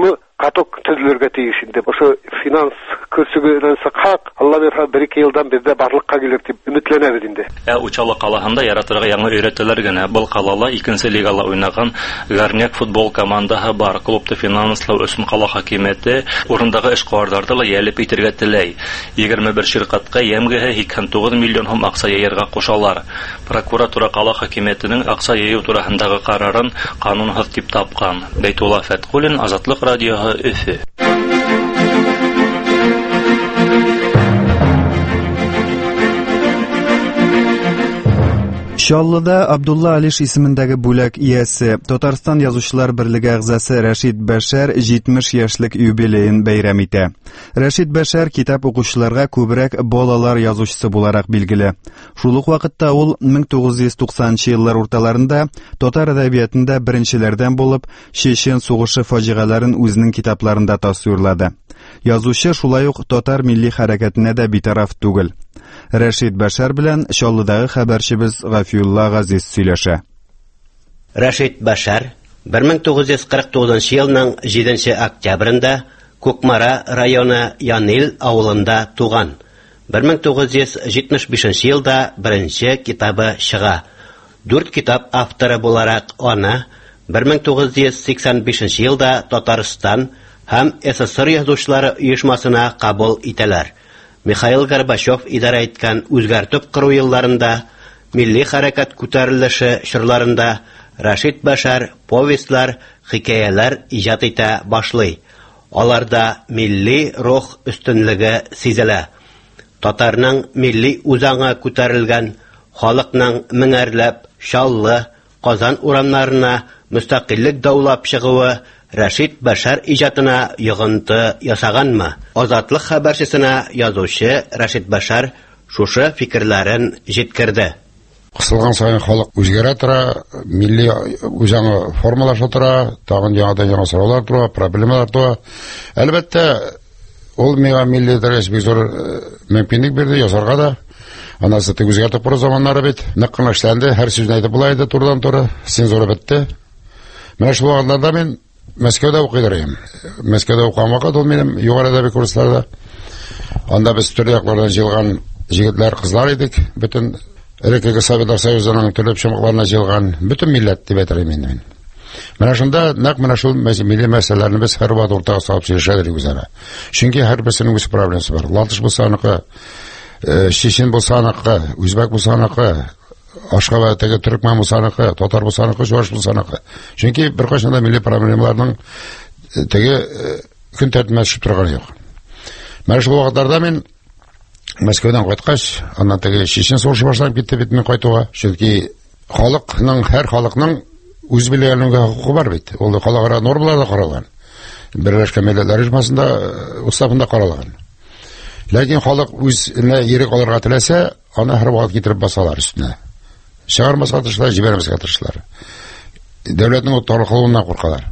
каток төзүлөргө тийишинде. Ошо финанс көсүгөнөн сакак Алла берса бир-эки жылдан бизде барлыкка келер дип үмүтлөнөбүз инде. Ә Учалы калаһында яратырга яңа өйрәтәләр генә. Был калала икенче лигада уйнаган Горняк футбол командаһы бар. Клубты финанслау өчен кала хакимияте урындагы эшкуарларды ла ялеп итәргә теләй. егерме бер ширкатка ямгыһы сиксән тугыз миллион сум акча яярга кушалар. Прокуратура кала хакимиятенең акча яю турысындагы карарын канунсыз дип тапкан. Бәйтулла Фәткулин, Азатлык радиоһы, Өфе. Чаллыда Абдулла Алиш исемендәге бүләк иясе Татарстан язучылар берлеге әгъзасы Рәшит Бәшәр җитмеш яшьлек юбилеен бәйрәм итә. Рәшит Бәшәр китап укучыларга күбрәк балалар язучысы буларак билгеле. Шул ук вакытта ул мең тугыз йөз туксанынчы еллар урталарында татар әдәбиятында беренчеләрдән булып Чечен сугышы фаҗигаларын үзенең китапларында тасвирлады. Язучы шулай ук татар милли хәрәкәтенә дә битараф түгел. Рәшит Бәшәр белән Чаллыдагы хәбәрчебез Гафиулла Газиз сөйләшә. Рәшит Бәшәр мең тугыз йөз кырык тугызынчы елның җиденче октябрендә Кукмара районы Янил авылында туган. мең тугыз йөз җитмеш бишенче елда беренче китабы чыга. Дүрт китап авторы буларак аны мең тугыз йөз сиксән бишенче елда Татарстан һәм СССР язучылары оешмасына кабул итәләр. Михаил Горбачев идара иткән үзгәртеп кыру елларында, милли хәрәкәт күтәрелеше чорларында Рәшит Бәшәр повестлар, хикәяләр иҗат итә башлый. Аларда милли рух өстенлеге сизелә. Татарның милли үзаңы күтәрелгән, халыкның меңәрләп Чаллы, Казан урамнарына мөстәкыйльлек даулап чыгуы Рәшит Бәшәр иҗатына йогынты ясаганмы? Азатлык хәбәрчесенә язучы Рәшит Бәшәр шушы фикерләрен җиткерде. Кысылган сайын халык үзгәрә тора, милли үзаңы формалаша тора, тагын яңадан яңа сораулар тора, проблемалар тора. Әлбәттә, ул миңа милли дәрәҗәдә бик зур мөмкинлек бирде язарга да. Анасы тик үзгәртеп бару заманнары бит. Нык кына эшләнде, һәр сүзне әйтеп була иде турыдан туры. Цензура бетте. Менә шул вакытларда мин Мәскәүдә укыйдыр идем. Мәскәүдә укыган вакыт ул минем югары әдәби курсларда. Анда без төрле яклардан җыелган җегетләр, кызлар идек. Бөтен элекке Советлар Союзының төрле чыгымнарына җыелган бөтен милләт дип әйтәм инде. Менә шунда нәкъ менә шул милли мәсьәләләрне без һәр вакыт уртага салып сөйләшәбез үзара. Чөнки һәрберсенең үз проблемасы бар. Латыш булса аныкы, Чечен булса аныкы, Үзбәк булса аныкы, Ашхабадтагы төркмән булса аныкы, татар булса аныкы, чуаш булса аныкы. Чөнки бер кайчан да милли проблемаларның теге көн тәртибенә төшеп торганы юк. Менә шул вакытларда мин Мәскәүдән кайткач, аннан теге Чечен сугышы башланып китте бит мин кайтуга. Чөнки халыкның, һәр халыкның үз билгелегенә хукугы бар бит. Ул халыкара нормаларда каралган. Берләшкән Милләтләр Оешмасында уставында каралган. Ләкин халык үзенә ирек алырга теләсә, аны һәр вакыт китереп басалар өстенә. Чыгармаска тырышлар, җибәрмәскә тырышлар. Дәүләтнең тарихлыгыннан куркалар.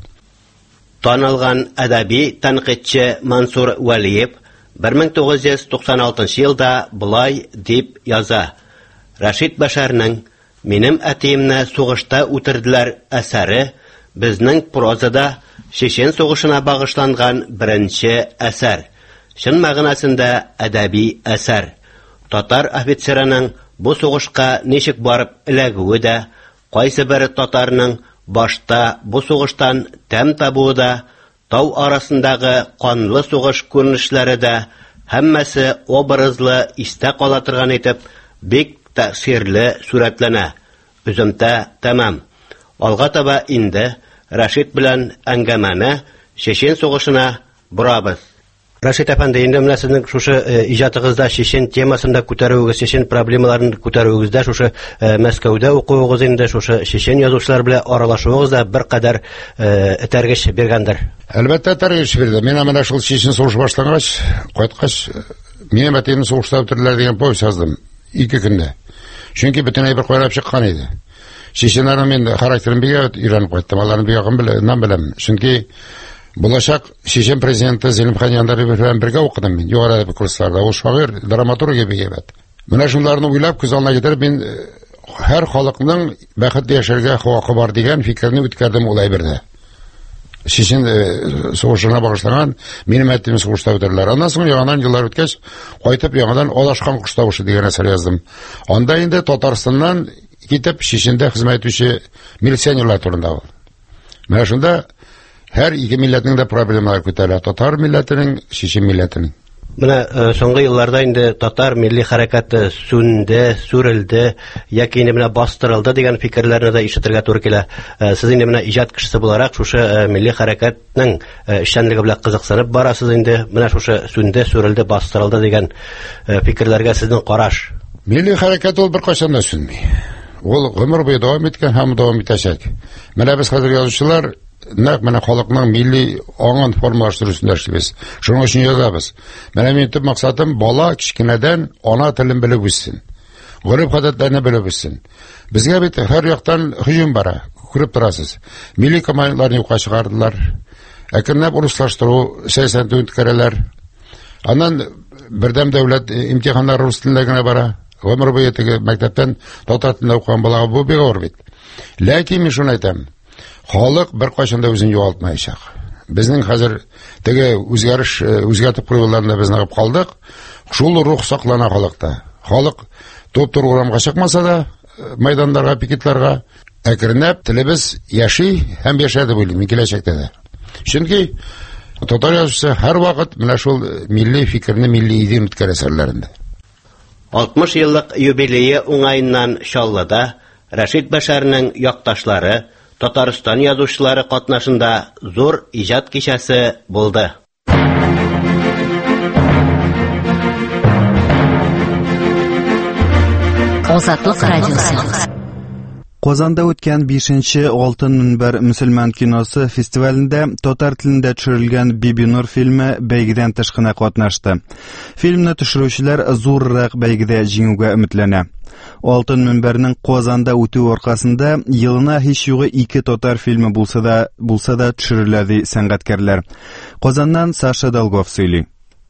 Танылган әдәби тәнкыйтьче Мансур Вәлиев мең тугыз йөз туксан алтынчы елда булай дип яза. Рәшит Бәшәрнең "Минем әтиемне сугышта үтерделәр" әсәре безнең прозада Чечен сугышына багышланган беренче әсәр. Чын мәгънәсендә әдәби әсәр. Татар офицерының бу сугышка ничек барып эләгүе дә, кайсы бер татарның башта бу сугыштан тәм табуы да, тау арасындагы канлы сугыш күренешләре дә, һәммәсе образлы истә кала торган итеп бик тәэсирле сурәтләнә. Үземтә тәмам. Алга таба инде Рәшит белән әңгәмәне Чечен сугышына бурабыз. Рәшит әфәнде, инде менә сезнең шушы иҗатыгызда Чечен темасында күтәрүегез, Чечен проблемаларын күтәрүегездә, шушы Мәскәүдә укуыгыз инде, шушы Чечен язучылар белән аралашуыгыз да бер кадәр этәргеч биргәндер. Әлбәттә, этәргеч бирде. Мин менә шул Чечен сугышы башлангач, кайткач, минем әтиемне сугышта үтерделәр дигән повесть яздым ике көндә. Чөнки бөтенләй бер кайрап чыккан иде. Чеченнәрнең мин характерын бик өйрәнеп кайттым, аларны бик якын беләм. Чөнки булачак Чечен президенты Зелимхан Яндариев белән бергә укыдым мин югары курсларда. Ул шагыйрь, драматург gibi әйбәт. Менә шуларны уйлап күз алдына китереп мин һәр халыкның бәхетле яшәргә хакы бар дигән фикерне үткәрдем ул әйбердә. Чечен сугышына багышланган минометный сугышта үтәрләр. Аннан соң яңадан еллар үткәч, кайтып яңадан Алашкан кыштавышы дигән әсәр яздым. Анда инде Татарстаннан китеп Чечендә хезмәт итүче милиционерлар турында ул. Менә шунда һәр ике милләтнең дә проблемалары күтәрелә. Татар милләтенең, Чечен милләтенең. Менә соңгы елларда инде татар милли хәрәкәте сүнде, сүрелде, яки инде менә бастырылды дигән фикерләрне дә ишетергә туры килә. Сез инде менә иҗат кешесе буларак шушы милли хәрәкәтнең эшчәнлеге белән кызыксынып барасыз инде. Менә шушы сүнде, сүрелде, бастырылды дигән фикерләргә сезнең караш. Милли хәрәкәт ул беркайчан да сүнми. Ул гомер буе дәвам иткән һәм дәвам итәчәк. Менә без хәзер язучылар нәкъ менә халыкның милли аңын формалаштырусында эшлибез. Шуның өчен язабыз. Менә минем төп максатым бала кичкенәдән ана телен белеп үссен. Гореф-гадәтләрне белеп үссен. Безгә бит һәр яктан һөҗүм бара. Күреп торасыз. Милли командаларны юкка чыгардылар. Әкренләп урыслаштыру сәясәтен үткәрәләр. Аннан бердәм дәүләт имтиханнары рус телендә генә бара. Гомер буе теге мәктәптән татар телендә укыган балага бу бик авыр бит. Ләкин мин шуны әйтәм. Халык беркайчан да үзен югалтмаячак. Безнең хәзер теге үзгәреш үзгәртеп куюларында без нагып калдык. Шул рух саклана халыкта. Халык топ-тур урамга чыкмаса да, мәйданнарга, пикетларга әкренләп телебез яши һәм яшәде бу киләчәктә дә. Чөнки татар язучысы һәр вакыт менә шул милли фикерне, милли идеяны үткәрә әсәрләрендә. алтмыш еллык юбилее уңаеннан Чаллыда Рәшит Бәшәрнең якташлары, Татарстан язучылары катнашында зур иҗат кичәсе булды. Азатлык радиосы. Казанда үткән бишенче Алтын мөнбәр мөселман киносы фестивалендә татар телендә төшерелгән Бибинур фильмы бәйгедән тышкына катнашты. Фильмны төшерүчеләр зуррак бәйгедә җиңүгә өметләнә. Алтын мөнбәрнең Казанда үтү аркасында елына һич югы ике татар фильмы булса да булса да төшерелә ди сәнгатькәрләр. Казаннан Саша Долгов сөйли.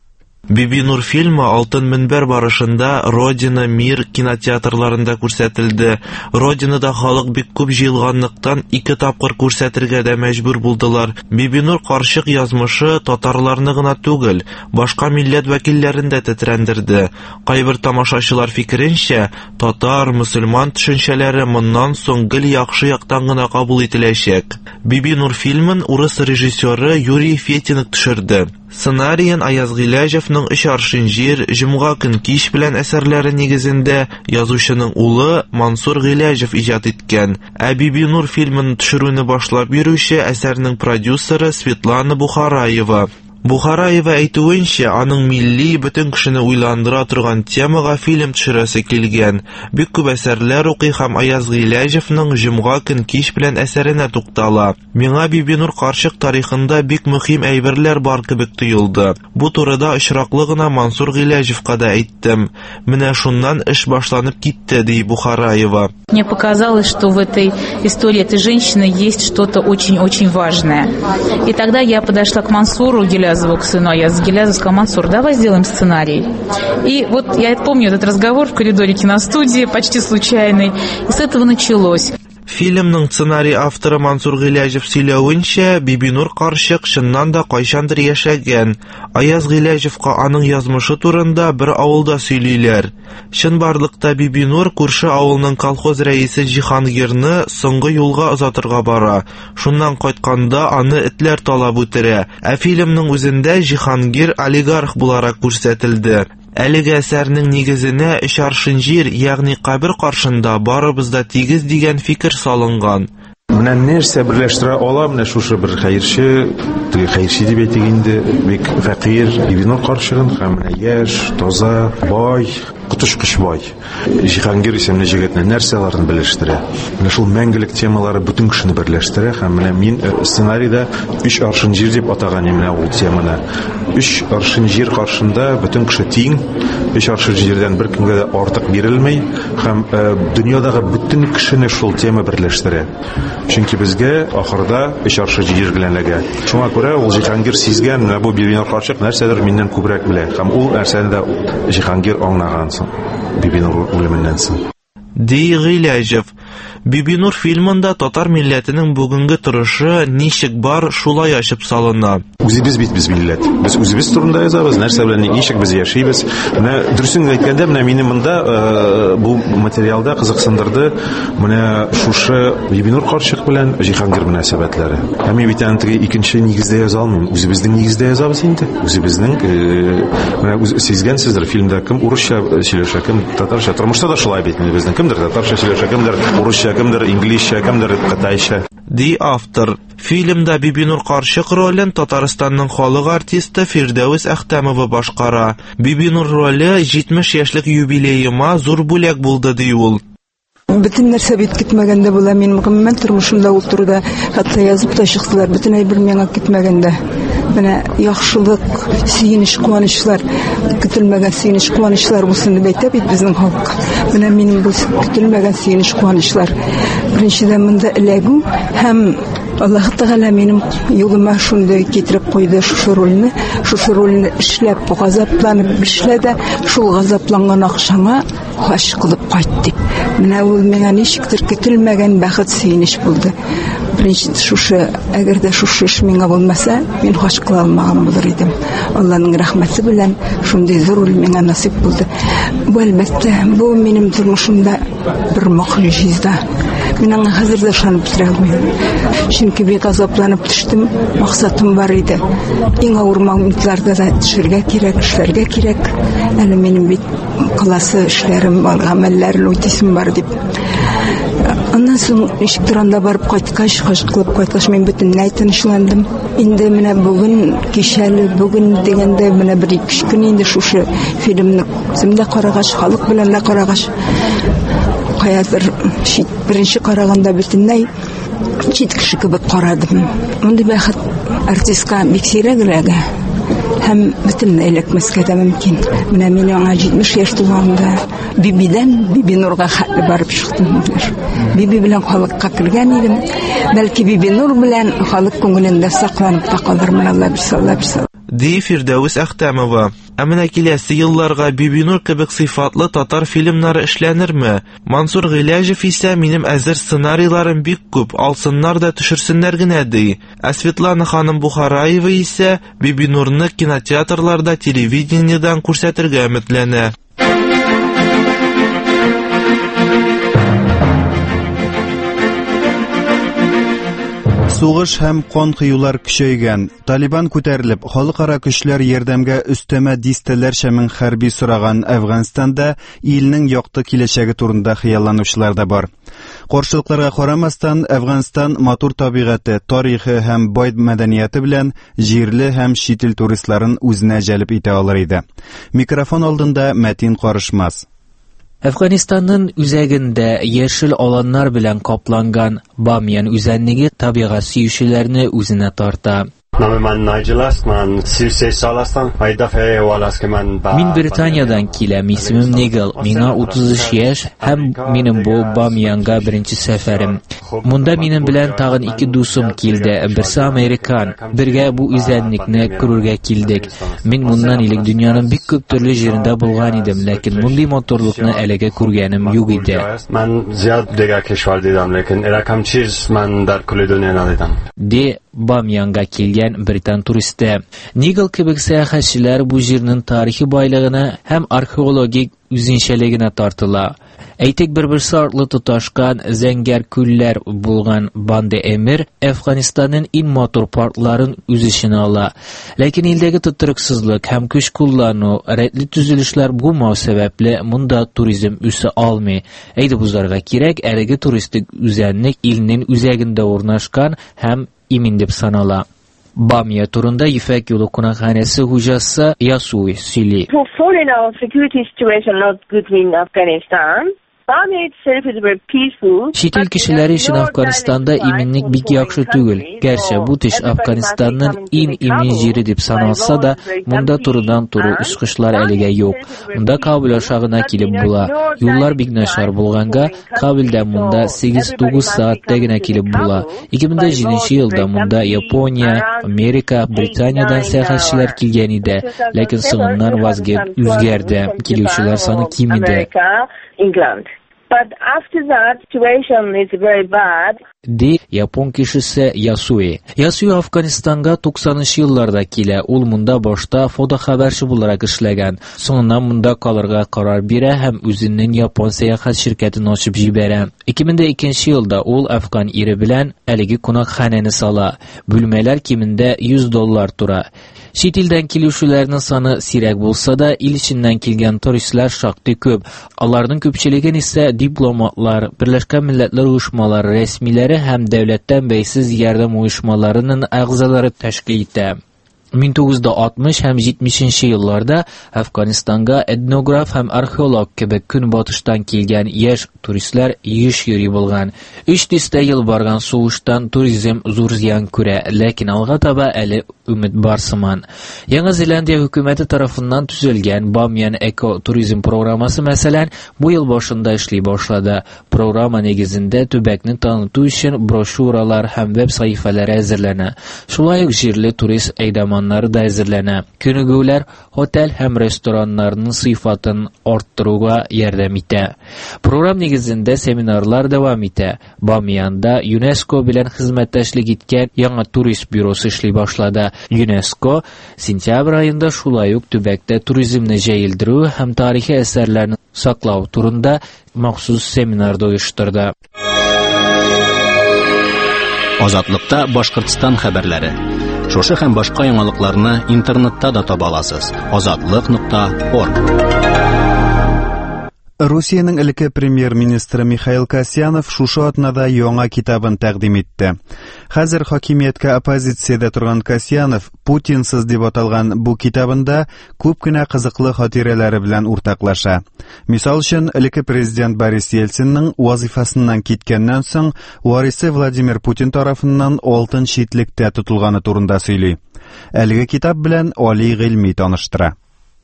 Бибинур фильмы Алтын мөнбәр барышында Родина, Мир кинотеатрларында күрсәтелде. Родинада халык бик күп җыелганлыктан ике тапкыр күрсәтергә дә мәҗбүр булдылар. Бибинур карчык язмышы татарларны гына түгел, башка милләт вәкилләрен дә тетрәндерде. Кайбер тамашачылар фикеренчә, татар, мөселман төшенчәләре моннан соң гел яхшы яктан гына кабул ителәчәк. Бибинур фильмын урыс режиссеры Юрий Фетинг төшерде. Сценарийын Аяз Гыйләҗевнең «Өч аршын җир», «Җомга көн кич» белән әсәрләре нигезендә язучының улы Мансур Гыйләҗев иҗат иткән. Ә Бибинур фильмын төшерүне башлап йөрүче әсәрнең продюсеры Светлана Бухараева. Бухараева әйтүенчә, аның милли, бөтен кешене уйландыра торган темага фильм төшерәсе килгән. Бик күп әсәрләр укый һәм Аяз Гыйләҗевнең «Җомга көн кич» белән әсәренә туктала. Миңа Бибинур карчык тарихында бик мөһим әйберләр бар кебек тоелды. Бу турыда очраклы гына Мансур Гыйләҗевка да әйттем. Менә шуннан эш башланып китте, ди Бухараева. Мне показалось, что в этой истории этой женщины есть что-то очень-очень важное. И тогда я подошла к Мансуру Гилязову, к сыну Аяза Гилязова, сказала: Мансур, давай сделаем сценарий. И вот я помню этот разговор в коридоре киностудии, почти случайный, и с этого началось. Фильмның сценарий авторы Мансур Гыйләҗев сөйләвенчә, Бибинур карчык чыннан да кайчандыр яшәгән. Аяз Гыйләҗевка аның язмышы турында бер авылда сөйлиләр. Чынбарлыкта Бибинур күрше авылның колхоз рәисе Җиһангирны соңгы юлга озатырга бара. Шуннан кайтканда аны этләр талап үтерә. Ә фильмның үзендә Җиһангир олигарх буларак күрсәтелде. Әлеге әсәрнең нигезенә «Өч аршын җир», ягъни кабер каршында барыбыз да тигез дигән фикер салынган. Менә нәрсә берләштерә ала менә шушы бер хәерче, теге хәерче дип әйтик инде, бик фәкыйр, Бибинур карчыгын һәм менә яшь, таза, бай, котышкыч бай. Җиһангир исемле җегетне нәрсәләрен берләштерә. Менә шул мәңгелек темалары бөтен кешене берләштерә һәм менә мин сценарийда «Өч аршын җир» дип атаган менә ул теманы. Өч аршын җир каршында бөтен кеше тиң, өч аршын җирдән бер кемгә дә артык бирелмәй һәм дөньядагы бөтен кешене шул тема берләштерә. Чөнки безгә ахырда өч аршын җир белән эләгә. Шуңа күрә ул Җиһангир сизгән, менә бу Бибинур карчык нәрсәдер миннән күбрәк белә һәм ул нәрсәне дә Җиһангир аңлаган соң, Бибинур үлеменнән соң. Ди Гыйләҗев. Бибинур фильмында татар милләтенең бүгенге торышы ничек бар шулай ачып салына. Үзебез бит без милләт. Без үзебез турында язабыз, нәрсә белән ничек без яшибез. Менә дөресен әйткәндә, менә минем монда бу материалда кызыксындырды. Менә шушы Бибинур карчык белән Җиһангир мөнәсәбәтләре. Һәм мин бит аны икенче нигездә яза алмыйм. Үзебезнең нигездә язабыз инде. Үзебезнең менә үз сизгәнсездер, фильмда кем урысча сөйләшә, кем татарча. Тормышта да шулай бит безнең. Кемдер татарча сөйләшә, кемдер урысча, кемдер инглизчә, кемдер кытайча. Ди автор. Фильмда Бибинур карчык ролен Татарстанның халык артисты Фирдәвес Әхтәмова башкара. Бибинур роле җитмеш яшьлек юбилеема зур бүләк булды ди ул. Bütün нәрсә бит китмәгәндә була, мин гомумән тормышымда ул турыда хәтта язып та чыктылар, bütün әйбер миңа китмәгәндә. Менә яхшылык, сөенеч, куанычлар, көтелмәгән сөенеч, куанычлар булсын дип әйтә бит безнең халык. Менә минем бу көтелмәгән сөенеч, куанычлар. Беренчедән монда эләгү һәм Аллаһ Тәгалә минем юлыма шундый китереп куйды шушы рольне, шушы рольне эшләп, газапланып эшләдә, шул газапланган акчаңа хаҗ кылып кайт дип. Менә ул миңа ничектер көтелмәгән бәхет сөенеч булды. Беренче шушы, әгәр дә шушы эш миңа булмаса, мин хаҗ кыла алмаган булыр идем. Аллаһның рәхмәте белән шундый зур роль миңа насыйп булды. Бу әлбәттә, бу минем тормышымда бер мөхҗиза. Мин аңа хәзер дә ышанып бетерә алмыйм. Чөнки бик азапланып төштем, максатым бар иде. Иң авыр моментларда да төшәргә кирәк, эшләргә кирәк. Әле минем бит классы эшләрем бар, гамәлләрен үтисем бар дип. Аннан соң ничектер анда барып кайткач, хаҗ кылып кайткач, мин бөтенләй тынычландым. Инде менә бүген кичәле, бүген дигәндә менә бер ике көн инде шушы фильмны үземдә карагач, халык белән дә карагач, каядыр шит беренче караганда бөтенләй чит кеше кебек карадым. Мондый бәхет артистка бик сирәк эләгә. Һәм бөтенләй эләкмәскә дә мөмкин. Менә мин аңа җитмеш яшь тулганда Бибидән Бибинурга хәтле барып чыктым. Биби белән халыкка кергән идем. Бәлки Бибинур белән халык күңелендә сакланып та калырмын, Алла бирсә, Алла бирсә. Ди Фирдәвес Әхтәмова. Ә менә киләсе елларга Бибинур кебек сыйфатлы татар фильмнары эшләнерме? Мансур Гыйләҗев исә минем әзер сценарийларым бик күп, алсыннар да төшерсеннәр генә ди. Ә Светлана ханым Бухараева исә Бибинурны кинотеатрларда, телевидениедан күрсәтергә өметләнә. Сугыш һәм кан кыюлар көчәйгән. Талибан күтәрелеп, халыкара көчләр ярдәмгә өстәмә дистәләрчә мең хәрби сораган Әфганстанда илнең якты киләчәге турында хыялланучылар да бар. Каршылыкларга карамастан, Әфганстан матур табигате, тарихы һәм бай мәдәнияте белән җирле һәм чит ил туристларын үзенә җәлеп итә алыр иде. Микрофон алдында Мәтин Карышмас. Әфганистанның үзәгендә яшел аланнар белән капланган Бамиян үзәнлеге табигать сөючеләрне үзенә тарта. Мин Британиядан киләм, исемем Нигел, миңа утыз өч яшь һәм минем бу Бамиянга беренче сәфәрем. Монда минем белән тагын ике дусым килде, берсе американ. Бергә бу үзәнлекне күрергә килдек. Мин моннан илек дөньяның бик күп төрле җирендә булган идем, ләкин мондый матурлыкны әлегә күргәнем юк иде. Ди Бамиянга килгән британ туристы. Нигел кебек сәяхәтчеләр бу җирнең тарихи байлыгына һәм археологик үзенчәлегенә тартыла. Әйтик, бер-берсе артлы тоташкан зәңгәр күлләр булган Банды-Эмир Әфганистанның иң матур паркларын үз иченә ала. Ләкин илдәге тотрыксызлык һәм көч куллану, рәтле төзелешләр булмау сәбәпле монда туризм үсә алмый. Әйдә бузарга кирәк, әлеге туристик үзәнлек илнең үзәгендә урнашкан һәм имин дип санала. Бамия турында Ефәк юлы кунакханәсе хуҗасы Ясуй сөйли. For foreign security situation not good in Afghanistan. Чит-ил кешеләре өчен Әфганстанда иминлек бик яхшы түгел. Гәрчә бу теш Әфганистанның иң имин җире дип саналса да, монда турыдан-туры очкычлар әлегә юк. Монда Кабул ашагына килеп була. Юллар бик начар булганга, Кабулдә монда сигез-тугыз сәгатьтә генә килеп була. ике мең җиденче елда монда Япония, Америка, Британиядан сәяхәтчеләр килгән иде, ләкин соңыннан вазгет үзгәрде. Килүчеләр саны кимиде. But after that, situation is very bad. Ди япон кишесе Ясуи. Ясуи Афганистанга туксанынчы елларда килә. Ул монда башта фотохабарчы буларак эшләгән. Соңыннан монда калырга карар бирә һәм үзенең япон сәяхәт ширкәтен ачып җибәрә. ике мең икенче елда ул афган ире белән әлеге кунакханәне сала. Бүлмәләр кимендә йөз доллар тора. Чит илдән килүчеләрнең саны сирәк булса да, ил эченнән килгән туристлар шактый күп. Аларның күпчелеген исә дипломатлар, Берләшкән Милләтләр Оешмалары рәсмиләре һәм дәүләттән бәйсез ярдәм оешмаларының әгъзалары тәшкил итә. мең тугыз йөз алтмыш һәм җитмешенче елларда Афганистанга этнограф һәм археолог кебек көнбатыштан килгән яшь туристлар еш йөри булган. өч йөз ел барган сугыштан туризм зур зыян күрә, ләкин алга таба әле өмет бар сыман. Яңа Зеландия хөкүмәте тарафыннан төзелгән Бамиян эко туризм программасы мәсәлән бу ел башында эшли башлады. Программа нигезендә төбәкне таныту өчен брошюралар һәм веб-сәхифәләр әзерләнә. Шулай ук җирле турист әйдәман да әзерләнә. Күнегүләр хотел һәм рестораннарның сыйфатын арттыруга ярдәм итә. Программ нигезендә семинарлар дәвам итә. Бамиянда ЮНЕСКО белән хезмәттәшлек иткән яңа турист бюросы эшли башлады. ЮНЕСКО сентябрь аенда шулай ук төбәктә туризмны җәелдерү һәм тарихи әсәрләрне саклау турында махсус семинар оештырды. Азатлыкта Башкортстан хәбәрләре. Шушы һәм башка яңалыкларны интернетта да таба аласыз. азатлык нокта орг. Русиянең элекке премьер-министры Михаил Касьянов шушы атнада яңа китабын тәкъдим итте. Хәзер хакимияткә оппозициядә торган Касьянов Путинсыз дип аталган бу китабында күп кенә кызыклы хатирәләре белән уртаклаша. Мисал өчен, элекке президент Борис Ельцинның вазифасыннан киткәннән соң варисы Владимир Путин тарафыннан алтын читлектә тотылганы турында сөйли. Әлеге китап белән али гыйльми таныштыра.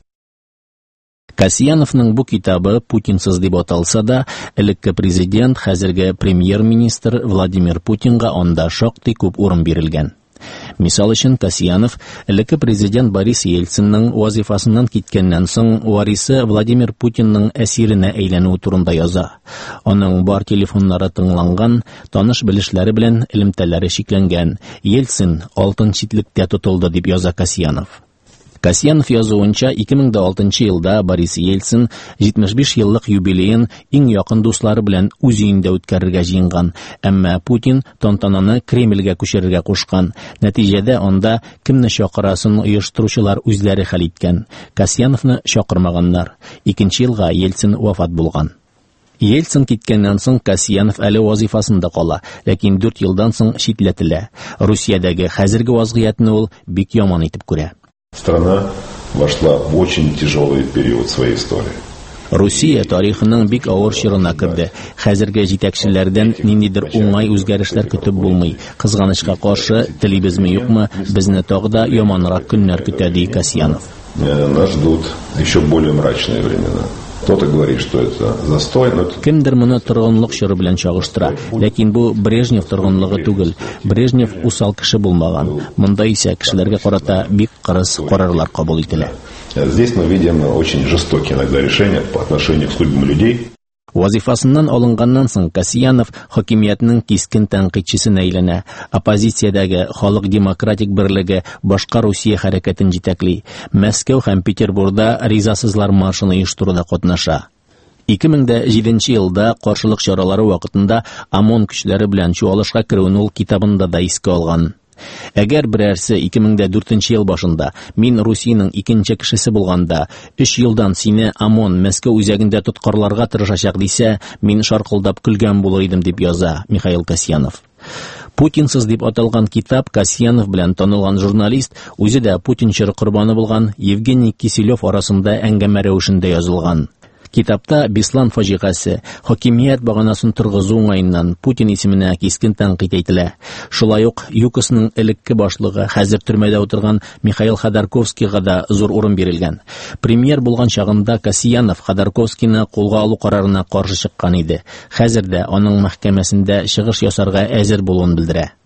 Касьяновның бу китабы Путинсыз дип аталса да, элекке президент, хәзерге премьер-министр Владимир Путинга анда шактый күп урын бирелгән. Мисал өчен, Касьянов элекке президент Борис Ельцинның вазифасыннан киткәннән соң варисы Владимир Путинның әсиренә әйләнү турында яза. Аның бар телефоннары тыңланган, таныш-белешләре белән элемтәләре шикләнгән. Ельцин алтын читлектә тотылды дип яза Касьянов. Касьянов язуынча, ике мең алтынчы елда Борис Ельцин җитмеш биш еллык юбилеен иң якын дуслары белән үз өендә үткәрергә җыенган, әмма Путин тантананы Кремльгә күчерергә кушкан. Нәтиҗәдә анда кемне чакырасын оештыручылар үзләре хәл иткән. Касьяновны чакырмаганнар. Икенче елга Ельцин вафат булган. Ельцин киткәннән соң Касьянов әле вазифасында кала, ләкин дүрт елдан соң читләтелә. Русиядәге хәзерге вазгыятны ул бик яман итеп күрә. Страна вошла в очень тяжелый период своей истории. Русия тарихының бик авыр чорына керде. Хәзерге җитәкчеләрдән ниндидер уңай үзгәрешләр көтеп булмый. Кызганычка каршы, телибезме юкмы, безне тагы да яманрак көннәр көтә, ди Касьянов. Нас ждут еще более мрачные времена. Кто-то говорит, что это застой, но... Кемдер моны торгынлык чоры белән чагыштыра, ләкин бу Брежнев торгынлыгы түгел. Брежнев усал кеше булмаган. Монда исә кешеләргә карата бик кырыс карарлар кабул ителә. Здесь мы видим очень жестокие иногда решения по отношению к судьбам людей. Вазифасыннан алынганнан соң Касьянов хакимиятның кискен тәнкыйтьчесенә әйләнә. Оппозициядәге Халык демократик берлеге башка Русия хәрәкәтен җитәкли. Мәскәү һәм Петербургда ризасызлар маршын оештыруда катнаша. ике мең җиденче елда каршылык чаралары вакытында ОМОН көчләре белән чуалышка керүен ул китабында да искә алган. Әгәр берәрсе ике мең дүртенче ел башында мин Русиянең икенче кешесе булганда, өч елдан сине ОМОН Мәскәү үзәгендә тоткарларга тырышачак дисә, мин шаркылдап көлгән булыр идем, дип яза Михаил Касьянов. Путинсыз дип аталган китап Касьянов белән танылган журналист, үзе дә Путин чоры корбаны булган Евгений Киселев арасында әңгәмә рәвешендә язылган. Китапта Беслан фаҗигасы, хакимият баганасын торгызу уңаеннан Путин исеменә кискен тәнкыйть ителә. Шулай ук ЮКОСның элекке башлыгы, хәзер төрмәдә утырган Михаил Ходорковскийга да зур урын бирелгән. Премьер булган чагында Касьянов Ходорковскийны кулга алу карарына каршы чыккан иде. Хәзер дә аның мәхкәмәсендә чыгыш ясарга әзер булуын белдерә.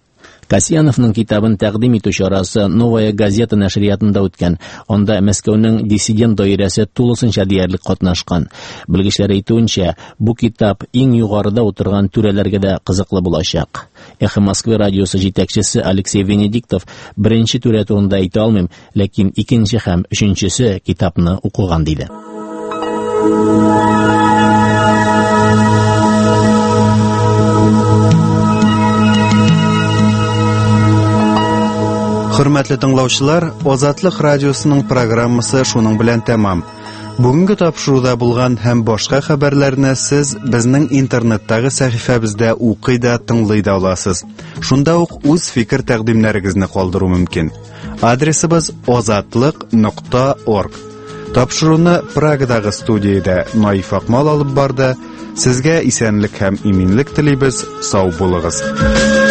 Касьяновның китабын тәкъдим итү чарасы Новая газета нәшриятында үткән. Анда Мәскәүнең диссидент даирәсе тулысынча диярлек катнашкан. Белгечләр әйтүенчә, бу китап иң югарыда утырган түрәләргә дә кызыклы булачак. Эхо Москвы радиосы җитәкчесе Алексей Венедиктов беренче түрә турында әйтә алмыйм, ләкин икенче һәм өченчесе китапны укыган диде. Хөрмәтле тыңлаучылар, Азатлык радиосының программасы шуның белән тәмам. Бүгенге тапшыруда булган һәм башка хәбәрләрне сез безнең интернеттагы сәхифәбездә укый да, тыңлый да аласыз. Шунда ук үз фикер тәкъдимнәрегезне калдыру мөмкин. Адресыбыз азатлык нокта орг. Тапшыруны Прагадагы студиядә Наиф Акмал алып барды. Сезгә исәнлек һәм иминлек телибез. Сау булыгыз.